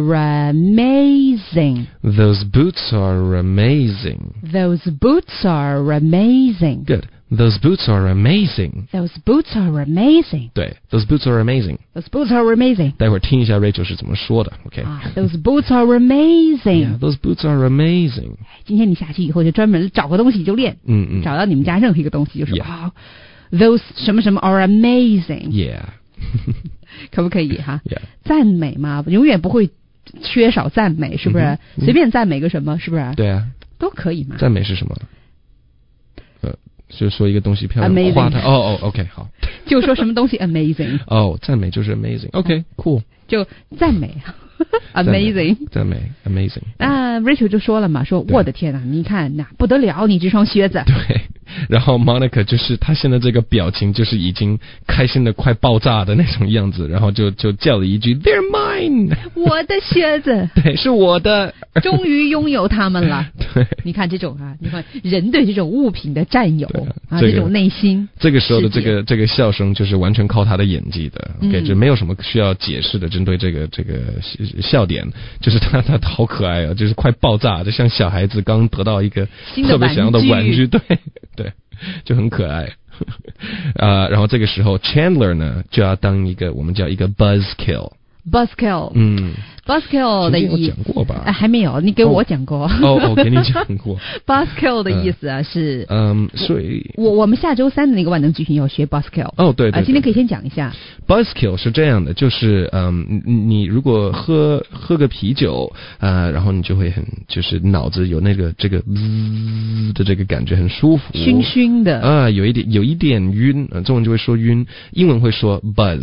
amazing. Those boots are amazing. Those boots are amazing. Good. Those boots are amazing. Those boots are amazing. 对 Those boots are amazing. Those boots are amazing. 待会儿听一下 Rachel 是怎么说的 OK、 啊、Those boots are amazing. Yeah, those boots are amazing. 今天你下去以后就专门找个东西就练， 嗯嗯， 找到你们家任何一个东西就说、 yeah. 啊 Those 什么什么 are amazing. Yeah. 可不可以哈？ Yeah. 赞美嘛，永远不会缺少赞美，是不是？ 嗯、 随便赞美个什么，是不是？ 对啊， 都可以嘛。 赞美是什么？呃，就是说一个东西漂亮， Amazing. 夸它。哦哦 ，OK， 好。 就说什么东西 amazing。 哦，赞美就是 amazing。OK，cool、okay, 就赞美。amazing， 赞美 amazing。 那 Rachel 就说了嘛，说我的天哪，你看那不得了，你这双靴子。 对，然后 Monica 就是她现在这个表情就是已经开心的快爆炸的那种样子，然后就就叫了一句 They're mine， 我的靴子， 对，是我的， 终于拥有它们了。 对， 你看这种啊，你看人对这种物品的占有啊， 这个、 这种内心， 这个时候的这个这个笑声就是完全靠他的演技的 ，OK，、嗯、就没有什么需要解释的。针对这个这个笑点，就是他他好可爱啊，就是快爆炸，就像小孩子刚得到一个特别想要的玩具，对对，就很可爱。啊、呃，然后这个时候 Chandler 呢就要当一个我们叫一个 buzzkill。Buzzkill， 嗯 ，Buzzkill 的意思讲过吧？ 啊，还没有，你给我讲过。 哦哦，给你讲过。 Buzzkill 的意思啊、嗯、是， 嗯，所以我我们下周三的那个万能剧情要学 Buzzkill。 哦，对 对, 对、 呃，今天可以先讲一下。 Buzzkill 是这样的，就是嗯，你你如果喝喝个啤酒，呃，然后你就会很就是脑子有那个这个滋的这个感觉，很舒服， 熏熏的啊，有一点有一点晕，呃，中文就会说晕，英文会说 buzz。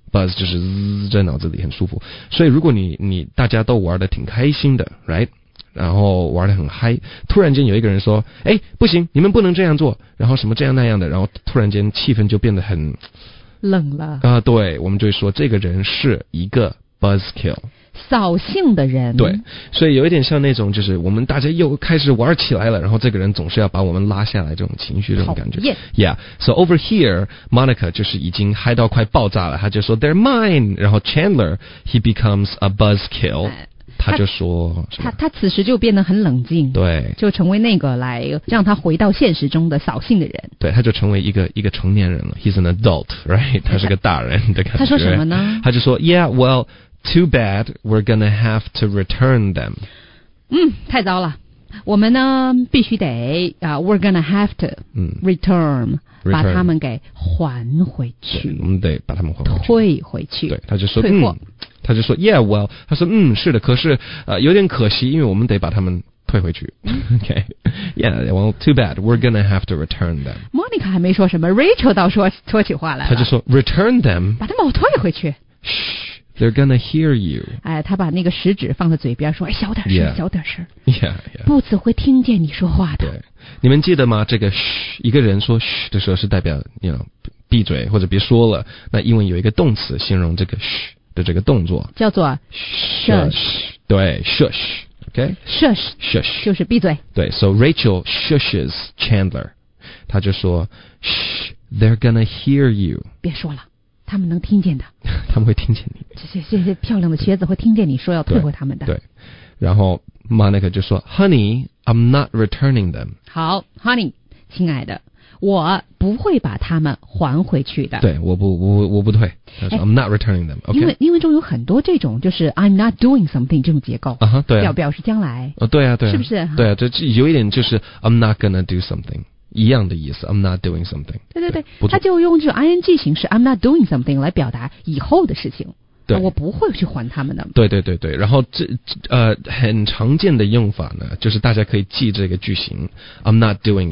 buzz 就是滋在脑子里很舒服。所以如果你你大家都玩得挺开心的 right， 然后玩得很嗨，突然间有一个人说哎不行你们不能这样做，然后什么这样那样的，然后突然间气氛就变得很冷了啊、呃，对，我们就会说这个人是一个 buzzkill， 扫兴的人。 对，所以有一点像那种就是我们大家又开始玩起来了，然后这个人总是要把我们拉下来，这种情绪这种感觉。Yeah, so over here, Monica 就是已经嗨到快爆炸了，他就说 They're mine， 然后 Chandler he becomes a buzzkill。哎他就说他他此时就变得很冷静， 对， 就成为那个来让他回到现实中的扫兴的人。 对，他就成为一个一个成年人了。He's an adult, right？ 他是个大人的感觉。 他说什么呢？ 他就说 Yeah, well, too bad. We're gonna have to return them. 嗯，太糟了。我们呢必须得啊、uh, ，We're gonna have to 嗯 return， return 把他们给还回去。 我们得把他们还回去， 退回去。 对，他就说退货。 嗯他就说 Yeah, well， 他说嗯是的，可是呃有点可惜，因为我们得把他们退回去。Okay, yeah, well, too bad. We're gonna have to return them. Monica 还没说什么 ，Rachel 倒说说起话来了。 他就说 Return them， 把他们退回去。 嘘 They're gonna hear you。 哎，他把那个食指放在嘴边说：“哎，小点声， yeah. 小点声。” Yeah, yeah. 不子会听见你说话的。 对，你们记得吗？这个嘘，一个人说嘘的时候是代表 you know 闭嘴或者别说了。那英文有一个动词形容这个嘘的这个动作， 叫做 shush。对 ，shush。Okay, shush shush 就是闭嘴。 对 ，so Rachel shushes Chandler， 他就说 Shh, they're gonna hear you。 别说了，他们能听见的。 他们会听见你。 这些这些漂亮的靴子会听见你说要退回他们的。 对，对，然后 Monica 就说 Honey, I'm not returning them。 好 ，Honey， 亲爱的，我不会把他们还回去的。 对，我不我我不退。他说 I'm not returning them。 因为英文中有很多这种就是 I'm not doing something 这种结构。 啊哈，对啊， 表表示将来。 哦，对啊，对啊， 是不是？ 对啊，这这有一点就是 I'm not gonna do something 一样的意思 ，I'm not doing something。 对对对，他就用这种 ing 形式 I'm not doing something 来表达以后的事情。 对， 我不会去还他们的。 对对对对，然后这呃很常见的用法呢，就是大家可以记这个句型 I'm not doing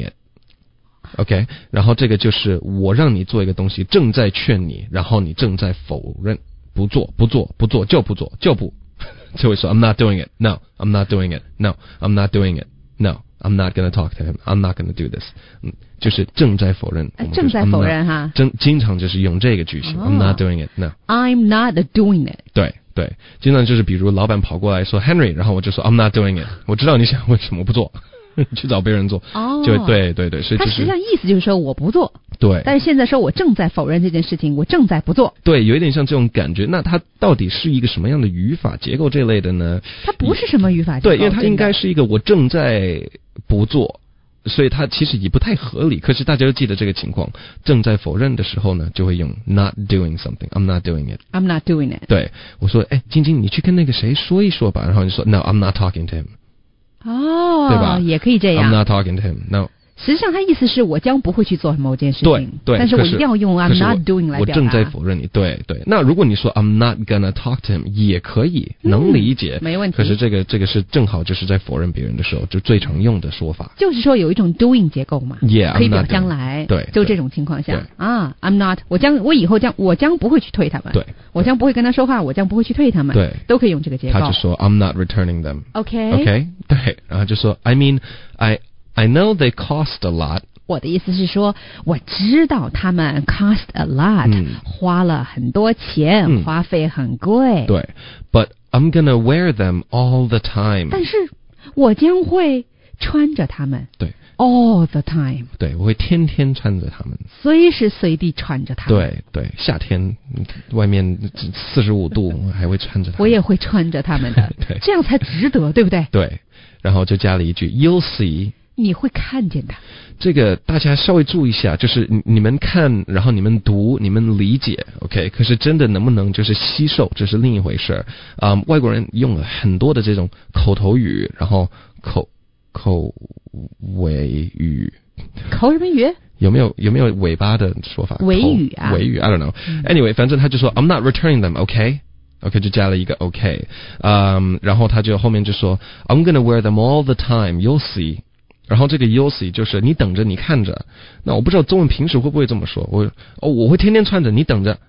it。OK， 然后这个就是我让你做一个东西，正在劝你，然后你正在否认，不做不做不做就不做就不，就会说 I'm not doing it. No, I'm not doing it. No, I'm not doing it. No, I'm not going to talk to him. I'm not going to do this. 嗯，就是正在否认。 正在否认哈。 正经常就是用这个句型、哦、I'm not doing it. No, I'm not doing it. 对对，经常就是比如老板跑过来说 Henry， 然后我就说 I'm not doing it。我知道你想为什么不做。去找别人做，哦，就对对对，所以、就是、 他实际上意思就是说我不做， 对， 但是现在说我正在否认这件事情，我正在不做， 对，有一点像这种感觉。那它到底是一个什么样的语法结构这类的呢？ 它不是什么语法结构， 对，因为它应该是一个我正在不做，所以它其实也不太合理。可是大家都记得这个情况，正在否认的时候呢，就会用 not doing something. I'm not doing it. I'm not doing it. 对，我说，哎，晶晶，你去跟那个谁说一说吧。然后你说 No, I'm not talking to him. 哦， 对吧？ 也可以这样。 I'm not talking to him. No. 实际上，他意思是我将不会去做某件事情。 对对， 但是我一定要用 I'm not doing 来表达。 我正在否认你。对对。那如果你说 I'm not gonna talk to him 也可以，能理解， 嗯、没问题。 可是这个这个是正好就是在否认别人的时候就最常用的说法。 就是说有一种 doing 结构嘛。 Yeah, 可以表将来。 对。 就这种情况下啊 ，I'm not， 我将我以后将我将不会去退他们。 对。 我将不会跟他说话，我将不会去退他们。 对。 都可以用这个结构。 他就说 I'm not returning them. OK. OK. 对，然后就说 I mean I I know they cost a lot. 我的意思是说，我知道他们 cost a lot，、嗯、花了很多钱、嗯，花费很贵。 对 ，But I'm gonna wear them all the time。 但是我将会穿着它们。 对 ，all the time。 对，我会天天穿着它们， 随时随地穿着它们。 对对，夏天外面四十五度，我还会穿着它们。 我也会穿着它们的， 对， 这样才值得，对不对？ 对，然后就加了一句 ，You'll see。 你会看见它。 这个大家稍微注意一下，就是你们看，然后你们读，你们理解 ，OK？ 可是真的能不能就是吸收，这是另一回事。啊、嗯，外国人用了很多的这种口头语，然后口口尾语， 口什么语？ 有没有有没有尾巴的说法？ 尾语啊， 尾语 ，I don't know。Anyway，、嗯、反正他就说 I'm not returning them，OK？OK，、okay? 就加了一个 OK， 嗯，然后他就后面就说 I'm gonna wear them all the time，you'll see。然后这个 you'll see 就是你等着，你看着。那我不知道中文平时会不会这么说。我哦，我会天天穿着，你等着。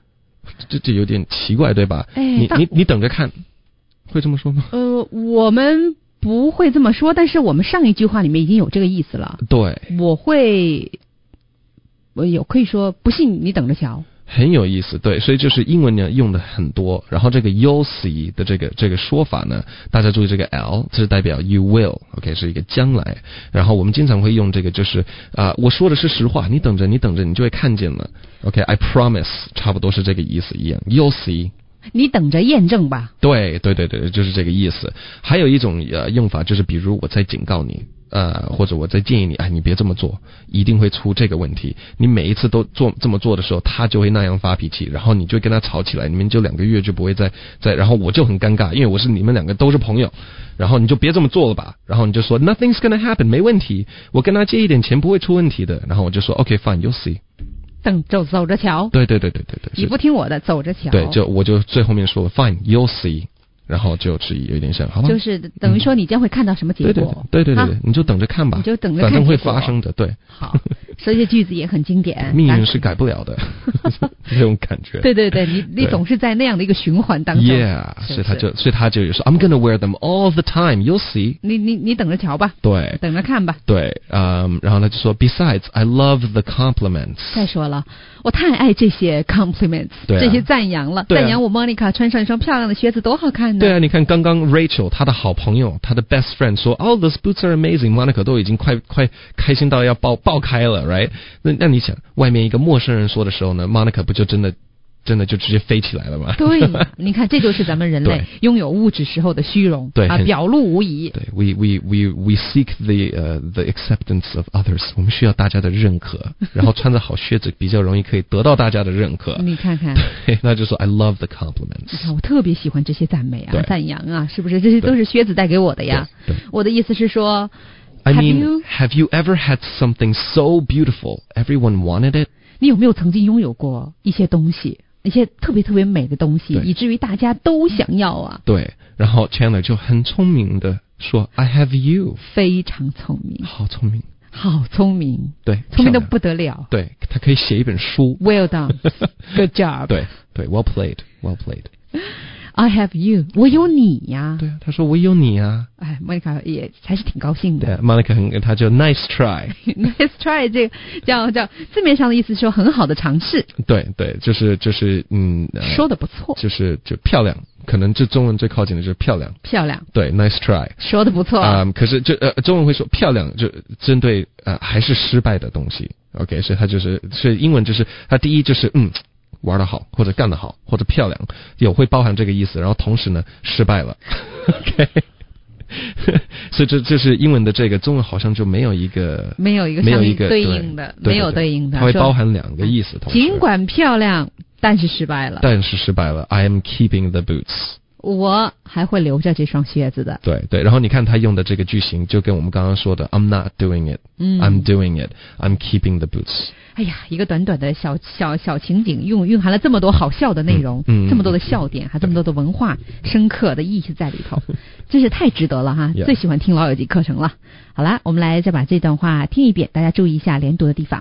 这这有点奇怪，对吧？ 哎， 你你你等着看，会这么说吗？ 呃，我们不会这么说，但是我们上一句话里面已经有这个意思了。 对， 我会，我有可以说不信你等着瞧。 很有意思，对，所以就是英文呢用的很多，然后这个 you'll see 的这个这个说法呢，大家注意这个 l， 这是代表 you will，OK， 是一个将来，然后我们经常会用这个就是啊、呃，我说的是实话，你等着，你等着，你就会看见了 ，OK，I promise， 差不多是这个意思一样 ，you'll see。 你等着验证吧。 对对对对，就是这个意思。还有一种呃用法就是，比如我在警告你。呃，或者我在建议你，哎，你别这么做，一定会出这个问题。你每一次都做这么做的时候，他就会那样发脾气，然后你就跟他吵起来，你们就两个月就不会再再，然后我就很尴尬，因为我是你们两个都是朋友，然后你就别这么做了吧，然后你就说 nothing's gonna happen， 没问题，我跟他借一点钱不会出问题的，然后我就说 OK fine you'll see， 等走走着瞧。 对对对对对对， 你不听我的，走着瞧。 对，就我就最后面说 fine you'll see。然后就是有点像，好吧？ 就是等于说你将会看到什么结果？ 对对对对对，你就等着看吧， 你就等着看， 反正会发生的。对， 好，所以这句子也很经典。 命运是改不了的，这种感觉。 对对对，你你总是在那样的一个循环当中。 Yeah， 所以他就所以他就说 I'm gonna wear them all the time, you'll see。 你你你等着瞧吧。 对， 等着看吧。 对，嗯，然后他就说 Besides, I love the compliments。 再说了，我太爱这些 compliments，、啊、这些赞扬了，赞扬我 Monica 穿上一双漂亮的靴子多好看呢。 对啊，你看刚刚 Rachel 她的好朋友，她的 best friend 说 ，Oh, those boots are amazing. Monica 都已经快快开心到要爆爆开了 ，right？ 那那你想，外面一个陌生人说的时候呢 ，Monica 不就真的真的就直接飞起来了吗？ 对，你看这就是咱们人类拥有物质时候的虚荣， 对啊，表露无遗。 对 ，we we we we seek the 呃、uh, the acceptance of others， 我们需要大家的认可，然后穿着好靴子比较容易可以得到大家的认可。 你看看， 对，那就说 I love the compliments。 你看，我特别喜欢这些赞美啊、赞扬啊，是不是？这些都是靴子带给我的呀。我的意思是说 ，I mean, have you have you ever had something so beautiful everyone wanted it？ 你有没有曾经拥有过一些东西？一些特别特别美的东西，以至于大家都想要啊。 对，然后 Chandler 就很聪明的说 I have you， 非常聪明， 好聪明， 好聪明， 对， 聪明的不得了。 对，他可以写一本书。 Well done, good job。 对对 ，Well played, well played。I have you， 我有你呀。 对啊，他说我有你啊。 哎 ，Monica 也还是挺高兴的。 对 ，Monica 很，他就 nice try，nice try 这个叫叫字面上的意思是说很好的尝试。 对对，就是就是嗯，呃、 说的不错， 就是就漂亮。可能这中文最靠近的就是漂亮， 漂亮。 对 ，nice try， 说的不错啊、嗯。可是就呃，中文会说漂亮，就针对呃还是失败的东西。OK， 所以它就是所以英文就是它第一就是嗯。玩得好，或者干得好，或者漂亮，有会包含这个意思。然后同时呢，失败了。OK， 所以这这是英文的这个，中文好像就没有一个没有一个没有一个对应的， 对对对没有对应的， 它会包含两个意思。同时尽管漂亮，但是失败了。 但是失败了。I am keeping the boots。 我还会留着这双靴子的。 对对，然后你看他用的这个句型，就跟我们刚刚说的 "I'm not doing it"，嗯 "I'm doing it"， "I'm keeping the boots"。 哎呀，一个短短的小小小情景，用蕴含了这么多好笑的内容，嗯，这么多的笑点，还这么多的文化深刻的意义在里头，真是太值得了哈！ Yeah. 最喜欢听老友记课程了。好啦，我们来再把这段话听一遍，大家注意一下连读的地方。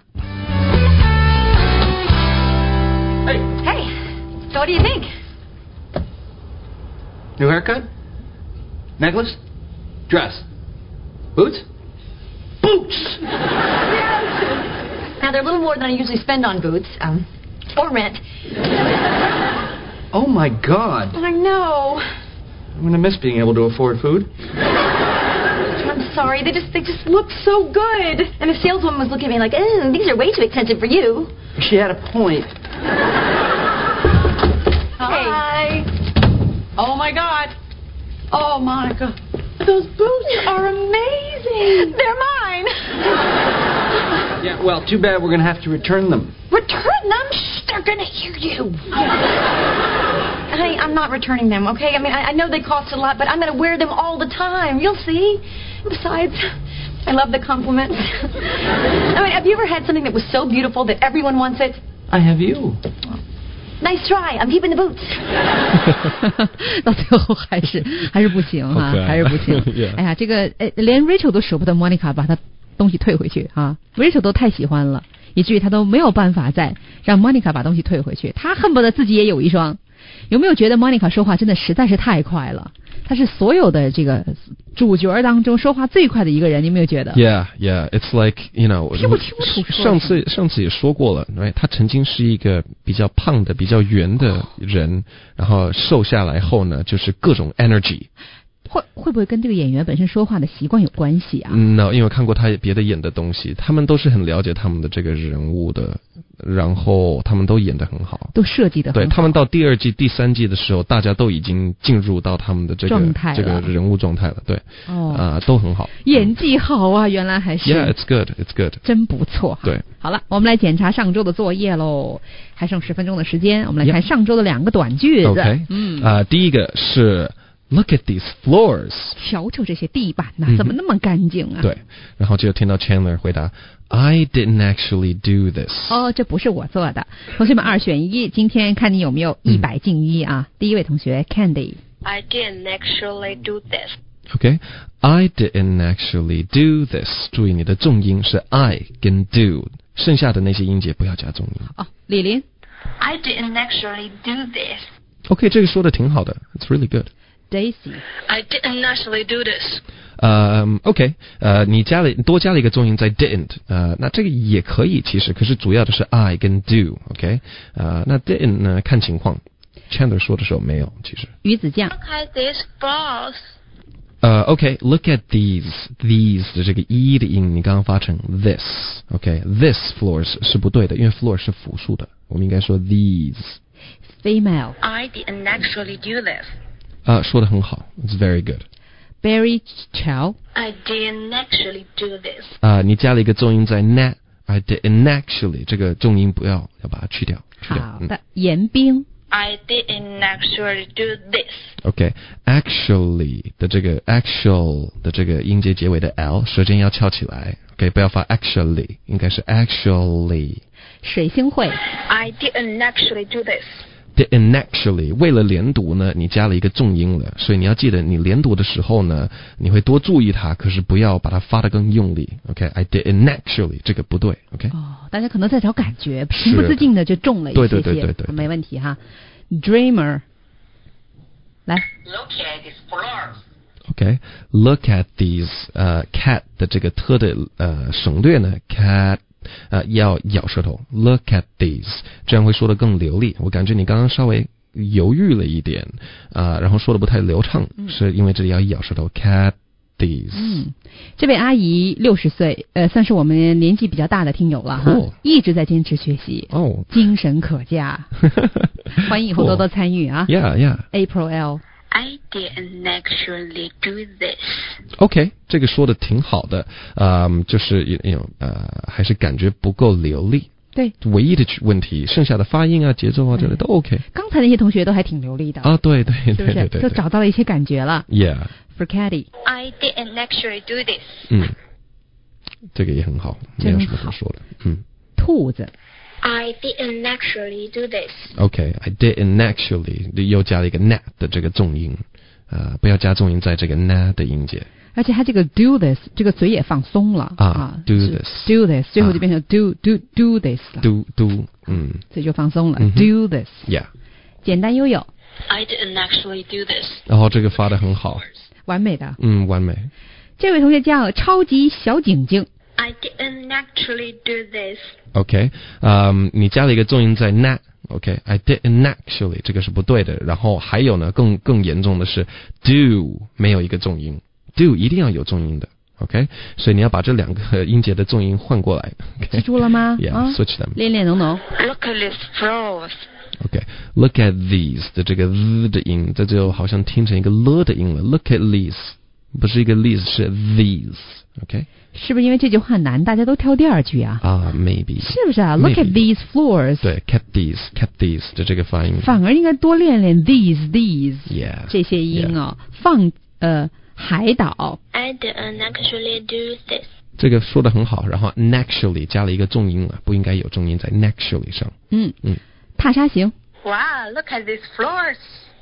Hey, hey, so what do you think? New haircut? Necklace? Dress? Boots? Boots! Now, they're a little more than I usually spend on boots, um, or rent. Oh, my God. I know. I'm going to miss being able to afford food. I'm sorry. They just they just look so good. And the saleswoman was looking at me like, mm, these are way too expensive for you. She had a point. Hi. Oh, my God. Oh, Monica. Those boots are amazing. They're mine. Yeah, well, too bad we're going to have to return them. Return them? Shh, they're going to hear you. Honey, I'm not returning them, okay? I mean, I, I know they cost a lot, but I'm going to wear them all the time. You'll see. Besides, I love the compliments. I mean, have you ever had something that was so beautiful that everyone wants it? I have you. Nice try. I'm keeping the boots. 到最后还是还是不行哈、啊，还是不行。yeah. 哎呀，这个哎，连 Rachel 都舍不得 Monica 把她东西退回去啊 ，Rachel 都太喜欢了。 以至于他都没有办法再让 Monica 把东西退回去，他恨不得自己也有一双。有没有觉得 Monica 说话真的实在是太快了？她是所有的这个主角当中说话最快的一个人，你有没有觉得 ？Yeah, yeah, it's like you know， 听不听不出说上次上次也说过了， right? 他曾经是一个比较胖的、比较圆的人，然后瘦下来后呢，就是各种 energy。 会会不会跟这个演员本身说话的习惯有关系啊 ？No， 因为看过他别的演的东西，他们都是很了解他们的这个人物的，然后他们都演得很好， 都设计得很好。 对，他们到第二季、第三季的时候，大家都已经进入到他们的这个状态了， 这个人物状态了，对， 哦， 啊、呃，都很好， 演技好啊，原来还是 ，Yeah, it's good, it's good， 真不错哈。 对， 好了，我们来检查上周的作业喽，还剩十分钟的时间，我们来看上周的两个短句子。 OK， 嗯， 啊、呃，第一个是。Look at these floors， 瞧瞧这些地板呐、啊，怎么那么干净啊？ 对，然后就听到 Chandler 回答 I didn't actually do this。 哦，这不是我做的。同学们二选一，今天看你有没有一百进一啊、嗯、第一位同学 Candy， I didn't actually do this。 OK， I didn't actually do this， 注意你的重音是 I 跟 do， 剩下的那些音节不要加重音。 哦，李林 I didn't actually do this。 OK， 这个说的挺好的， It's really good。Daisy I didn't actually do this。 呃、um, OK， 呃，你加了多加了一个重音在 didn't， 呃，那这个也可以，其实可是主要的是 I 跟 do，OK， 呃，那 didn't 呢看情况 ，Chandler 说的时候没有，其实。 鱼子酱 Look at these floors。 呃、uh, OK，look、okay, at these these 的这个 e 的音，你刚刚发成 this，OK，this、okay, floors 是不对的，因为 floor 是复数的，我们应该说 these。Female I didn't actually do this。 啊，说得很好 ，It's very good。 Barry Chow I didn't actually do this。 啊，你加了一个重音在 na，I didn't actually， 这个重音不要要把它去掉。去掉好的，嗯、严冰 I didn't actually do this。OK，actually、okay, 的这个 actual 的这个音节结尾的 l， 舌尖要翘起来。OK， 不要发 actually， 应该是 actually。 水星会 I didn't actually do this。Didn't actually， 为了连读呢，你加了一个重音了，所以你要记得，你连读的时候呢，你会多注意它，可是不要把它发得更用力。OK，I、okay? didn't actually， 这个不对。OK， 哦，大家可能在找感觉，情不自禁的就中了一些些， 对对对对 对, 对， 没问题哈。Dreamer， 来 ，Look at these floors。OK，look、okay, at these， 呃 ，cat 的这个特的呃省略呢 ，cat。呃，要咬舌头 ，look at these， 这样会说得更流利。我感觉你刚刚稍微犹豫了一点，啊、呃，然后说的不太流畅，嗯、是因为这里要咬舌头 ，cat these。 嗯，这位阿姨六十岁，呃，算是我们年纪比较大的听友了哈， cool. 一直在坚持学习， 哦、oh. ， 精神可嘉，欢迎以后多多参与啊。 cool. Yeah, yeah. April L。I didn't actually do this。OK， 这个说的挺好的，嗯，就是有呃，还是感觉不够流利。 对， 唯一的问题，剩下的发音啊、节奏啊这类都 OK。 刚才那些同学都还挺流利的啊，对对对对对, 对, 对，都找到了一些感觉了。 Yeah。For Caddy。I didn't actually do this。 嗯，这个也很好，没有什么可说的。嗯。 兔子。 I didn't actually do this。 OK，I didn't actually 又加了一个 na 的这个重音，呃，不要加重音在这个 na 的音节。 而且他这个 do this 这个嘴也放松了啊, 啊 ，do this，do this， 最后就变成 do、啊、do do this 了 ，do do， 嗯， 所以就放松了、 嗯、 ，do this，yeah， 简单悠悠 ，I didn't actually do this， 然后这个发得很好， 完美的， 嗯，完美。 这位同学叫超级小景景 ，I didn't actually do this。OK， 嗯，你加了一个重音在 na。OK，I、okay, didn't actually， 这个是不对的。然后还有呢，更更严重的是 do 没有一个重音 ，do 一定要有重音的。OK， 所以你要把这两个音节的重音换过来。Okay? 记住了吗 ？Yeah，switch、啊、them。 练练浓浓。 Look at these floors。OK，look、 okay, at these 的这个 z 的音，这就好像听成一个了的音了。Look at these， 不是一个 these， 是 these。OK。 是不是因为这句话难，大家都挑第二句啊？ 啊、uh, ，maybe 是不是啊 ？Look at these floors。 对 ，kept these，kept these 的这个发音， 反而应该多练练 these these。 Yeah， 这些音哦， yeah. 放呃海岛。 I didn't actually do this。 这个说的很好，然后 naturally 加了一个重音了，不应该有重音在 naturally 上。 嗯嗯，踏沙行。 Wow，look at these floors。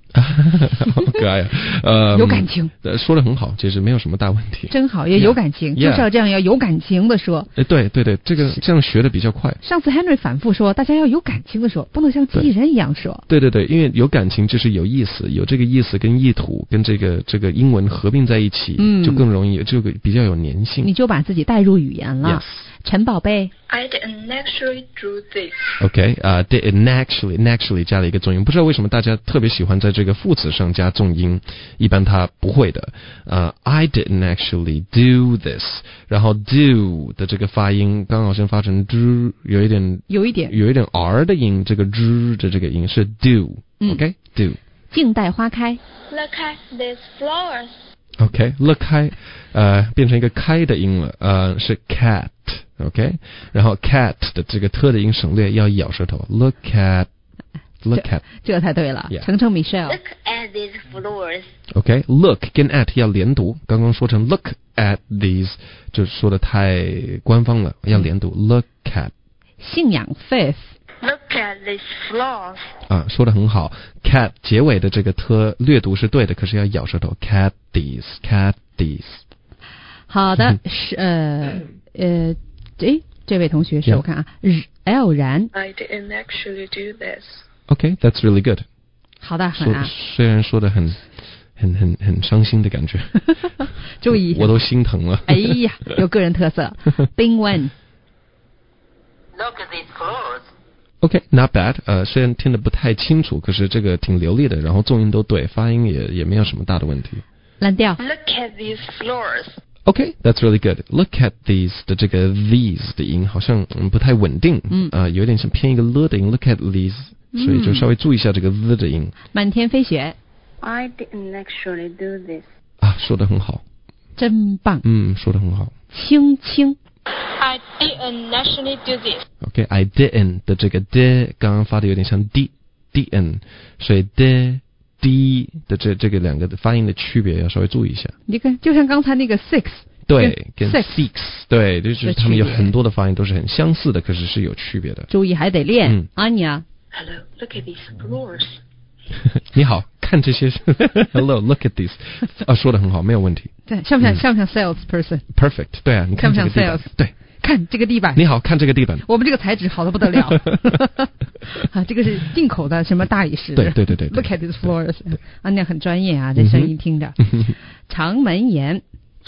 好可爱啊！呃， 有感情， 说得很好，其实没有什么大问题。 真好，也有感情， yeah, 就是要这样，要有感情的说。 哎，对对对，这个这样学的比较快。 上次 Henry 反复说，大家要有感情的说，不能像机器人一样说。 对对对，因为有感情就是有意思，有这个意思跟意图跟这个这个英文合并在一起，嗯、就更容易，这个比较有粘性。 你就把自己带入语言了。 Yes. 陈宝贝 I didn't actually do this. OK 啊、uh, ，didn't actually actually 加了一个重音，不知道为什么大家特别喜欢在这个副词上加重音，一般他不会的。呃、uh, ，I didn't actually do this， 然后 do 的这个发音刚好像发成 z， 有一点有一点有一点 r 的音，这个 z 的这个音是 do，OK、嗯、do。 静待花开 Look at these flowers。OK，look、okay, 开，呃，变成一个开的音了，呃，是 cat。OK， 然后 cat 的这个特的音省略，要咬舌头。Look at，look at， 这, 这才对了。程程 Michelle。Look at these flowers。 OK，look、okay, 跟 at 要连读，刚刚说成 look at these 就说的太官方了，要连读。Look at。 信仰 faith。Look at these flowers。 啊，说的很好。cat 结尾的这个特略读是对的，可是要咬舌头。Cat these，cat these。 好的，是呃呃。诶，这位同学是、yeah. 我看啊 ，L 然 I didn't actually do this. Okay, that's really good. 好的，很啊。 虽然说的很很很很伤心的感觉， 注意， 我都心疼了。 哎呀，有个人特色。冰温 Look at these clothes. Okay, not bad. 呃，虽然听得不太清楚，可是这个挺流利的，然后重音都对，发音也也没有什么大的问题。 蓝调 Look at these flowers.Okay, that's really good. Look at these 的这个 these 的音好像嗯不太稳定，嗯啊、呃，有点像偏一个了的音。Look at these，、嗯、所以就稍微注意一下这个 the 的音。 满天飞雪 I didn't actually do this。 啊，说得很好， 真棒。 嗯，说得很好。 轻轻 I didn't actually do this。 Okay, I didn't 的这个 d 刚刚发的有点像 d didn't， 所以 d d 的这这个两个的发音的区别要稍微注意一下。 你看，就像刚才那个 six， 对，跟 six， 对，就是他们有很多的发音都是很相似的，可是是有区别的。 注意还得练。嗯、Anya ，Hello, look at these flowers 。 你好，看这些。Hello, look at these。啊，说得很好，没有问题。 对，像不像、嗯、像不像 sales person？Perfect， 对啊，你看这个地板， 像不像 sales？ 对。 看这个地板， 你好看这个地板， 我们这个材质好的不得了。啊，这个是进口的什么大理石？ 对对对对。 Look at these floors， 啊，那很专业啊，这声音听着。嗯、长门岩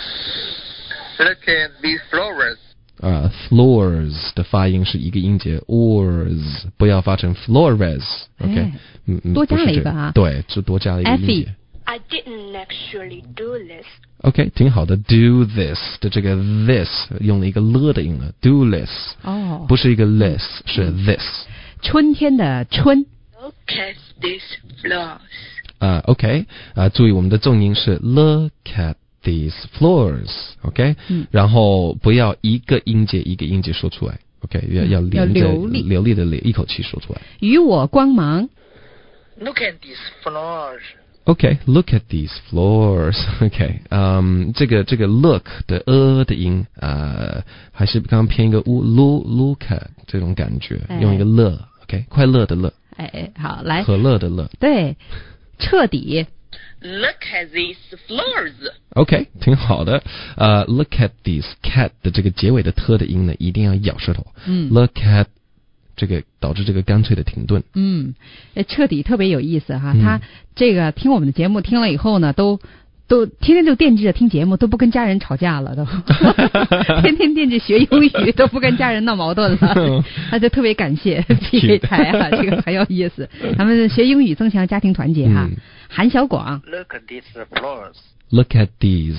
，Look at these flowers。 啊、uh, ，floors 的发音是一个音节 ，ors 不要发成 flores。OK，、哎、嗯嗯， 多加了一个啊， 对，就多加了一个音节。 I didn't actually do this。OK， 挺好的。Do this 的这个 this 用了一个了的音了。Do this， 哦，不是一个 less，、嗯、是 this。 春天的春。 Look at these flowers。 啊、uh, ，OK， 啊、uh, ，注意我们的重音是 look at these flowers。OK，、嗯、然后不要一个音节一个音节说出来。OK， 要要连着流利流利的一口气说出来。 与我光芒。 Look at these flowers。Okay, look at these floors. Okay, 嗯、um, 这个这个 look 的呃的音啊、呃，还是刚刚偏一个 look look at 这种感觉，哎、用一个乐 ，OK， 快乐的乐。 哎，好，来， 可乐的乐。 对，彻底。 Look at these floors. OK， 挺好的。呃、uh, ，look at these cat 的这个结尾的特的音呢，一定要咬舌头。嗯 ，look at。这个导致这个干脆的停顿。嗯， 彻底特别有意思哈。嗯、他这个听我们的节目听了以后呢，都都天天就惦记着听节目，都不跟家人吵架了，都天天惦记学英语，都不跟家人闹矛盾了。他就特别感谢 P K 台啊，这个很有意思。他们学英语增强家庭团结哈。嗯、韩小广 ，Look at these flowers. Look at these,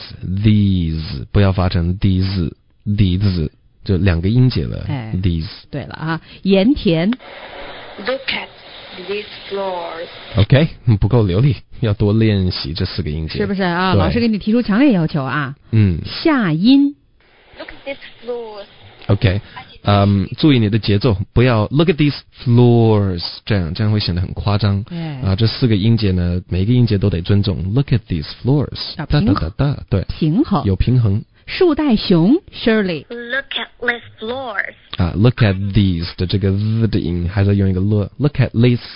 these 不要发成 these, these。就两个音节了、哎、these 对了啊，盐田 Look at these floors。 OK， 不够流利，要多练习这四个音节， 是不是啊？老师给你提出强烈要求啊。 嗯， 下音 Look at these floors。 OK， 嗯，注意你的节奏，不要 Look at these floors， 这样这样会显得很夸张、哎、啊。这四个音节呢，每一个音节都得尊重。Look at these floors， 要平衡， 哒哒哒，对， 平衡， 有平衡。 树袋熊 Shirley Look at these floors。 啊 Look at these 的这个 z 的音还是用一个 l Look at these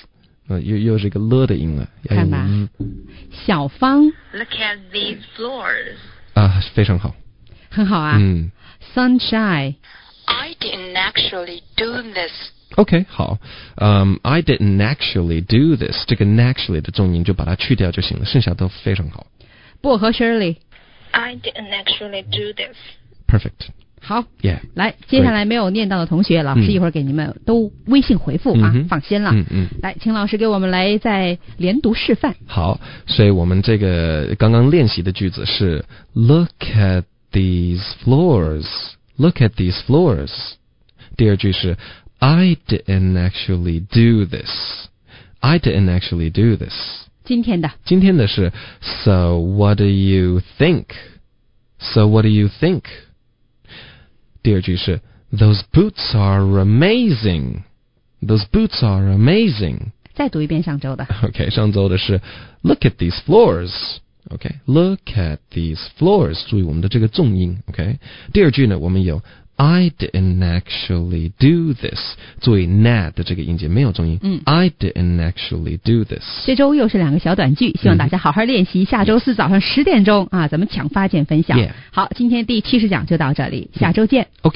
呃，又又是一个了的音了， 看吧。 嗯、 小芳 Look at these floors. 啊，非常好， 很好啊。 嗯 Sunshine I didn't actually do this. OK 好，嗯、um, ，I didn't actually do this， 这个 actually 的重音就把它去掉就行了，剩下都非常好。 薄荷 Shirley I didn't actually do this. Perfect。 好 Yeah， 来，接下来没有念到的同学，老师一会儿给你们都微信回复、嗯、啊，放心了。 嗯嗯， 来，请老师给我们来再连读示范。 好，所以我们这个刚刚练习的句子是 Look at these floors. Look at these floors. 第二句是 I didn't actually do this. I didn't actually do this. 今天的， 今天的是 So what do you think? So what do you think? 第二句是 Those boots are amazing. Those boots are amazing. 再读一遍上周的。 OK， 上周的是 Look at these floors. OK， Look at these floors. 注意我们的这个重音。OK， 第二句呢，我们有 I didn't actually do this. 注意 na 的这个音节没有重音。 嗯 I didn't actually do this. 这周又是两个小短句，希望大家好好练习。下周四早上十点钟啊，咱们抢发件分享。 Yeah. 好，今天第七十讲就到这里，下周见。 OK。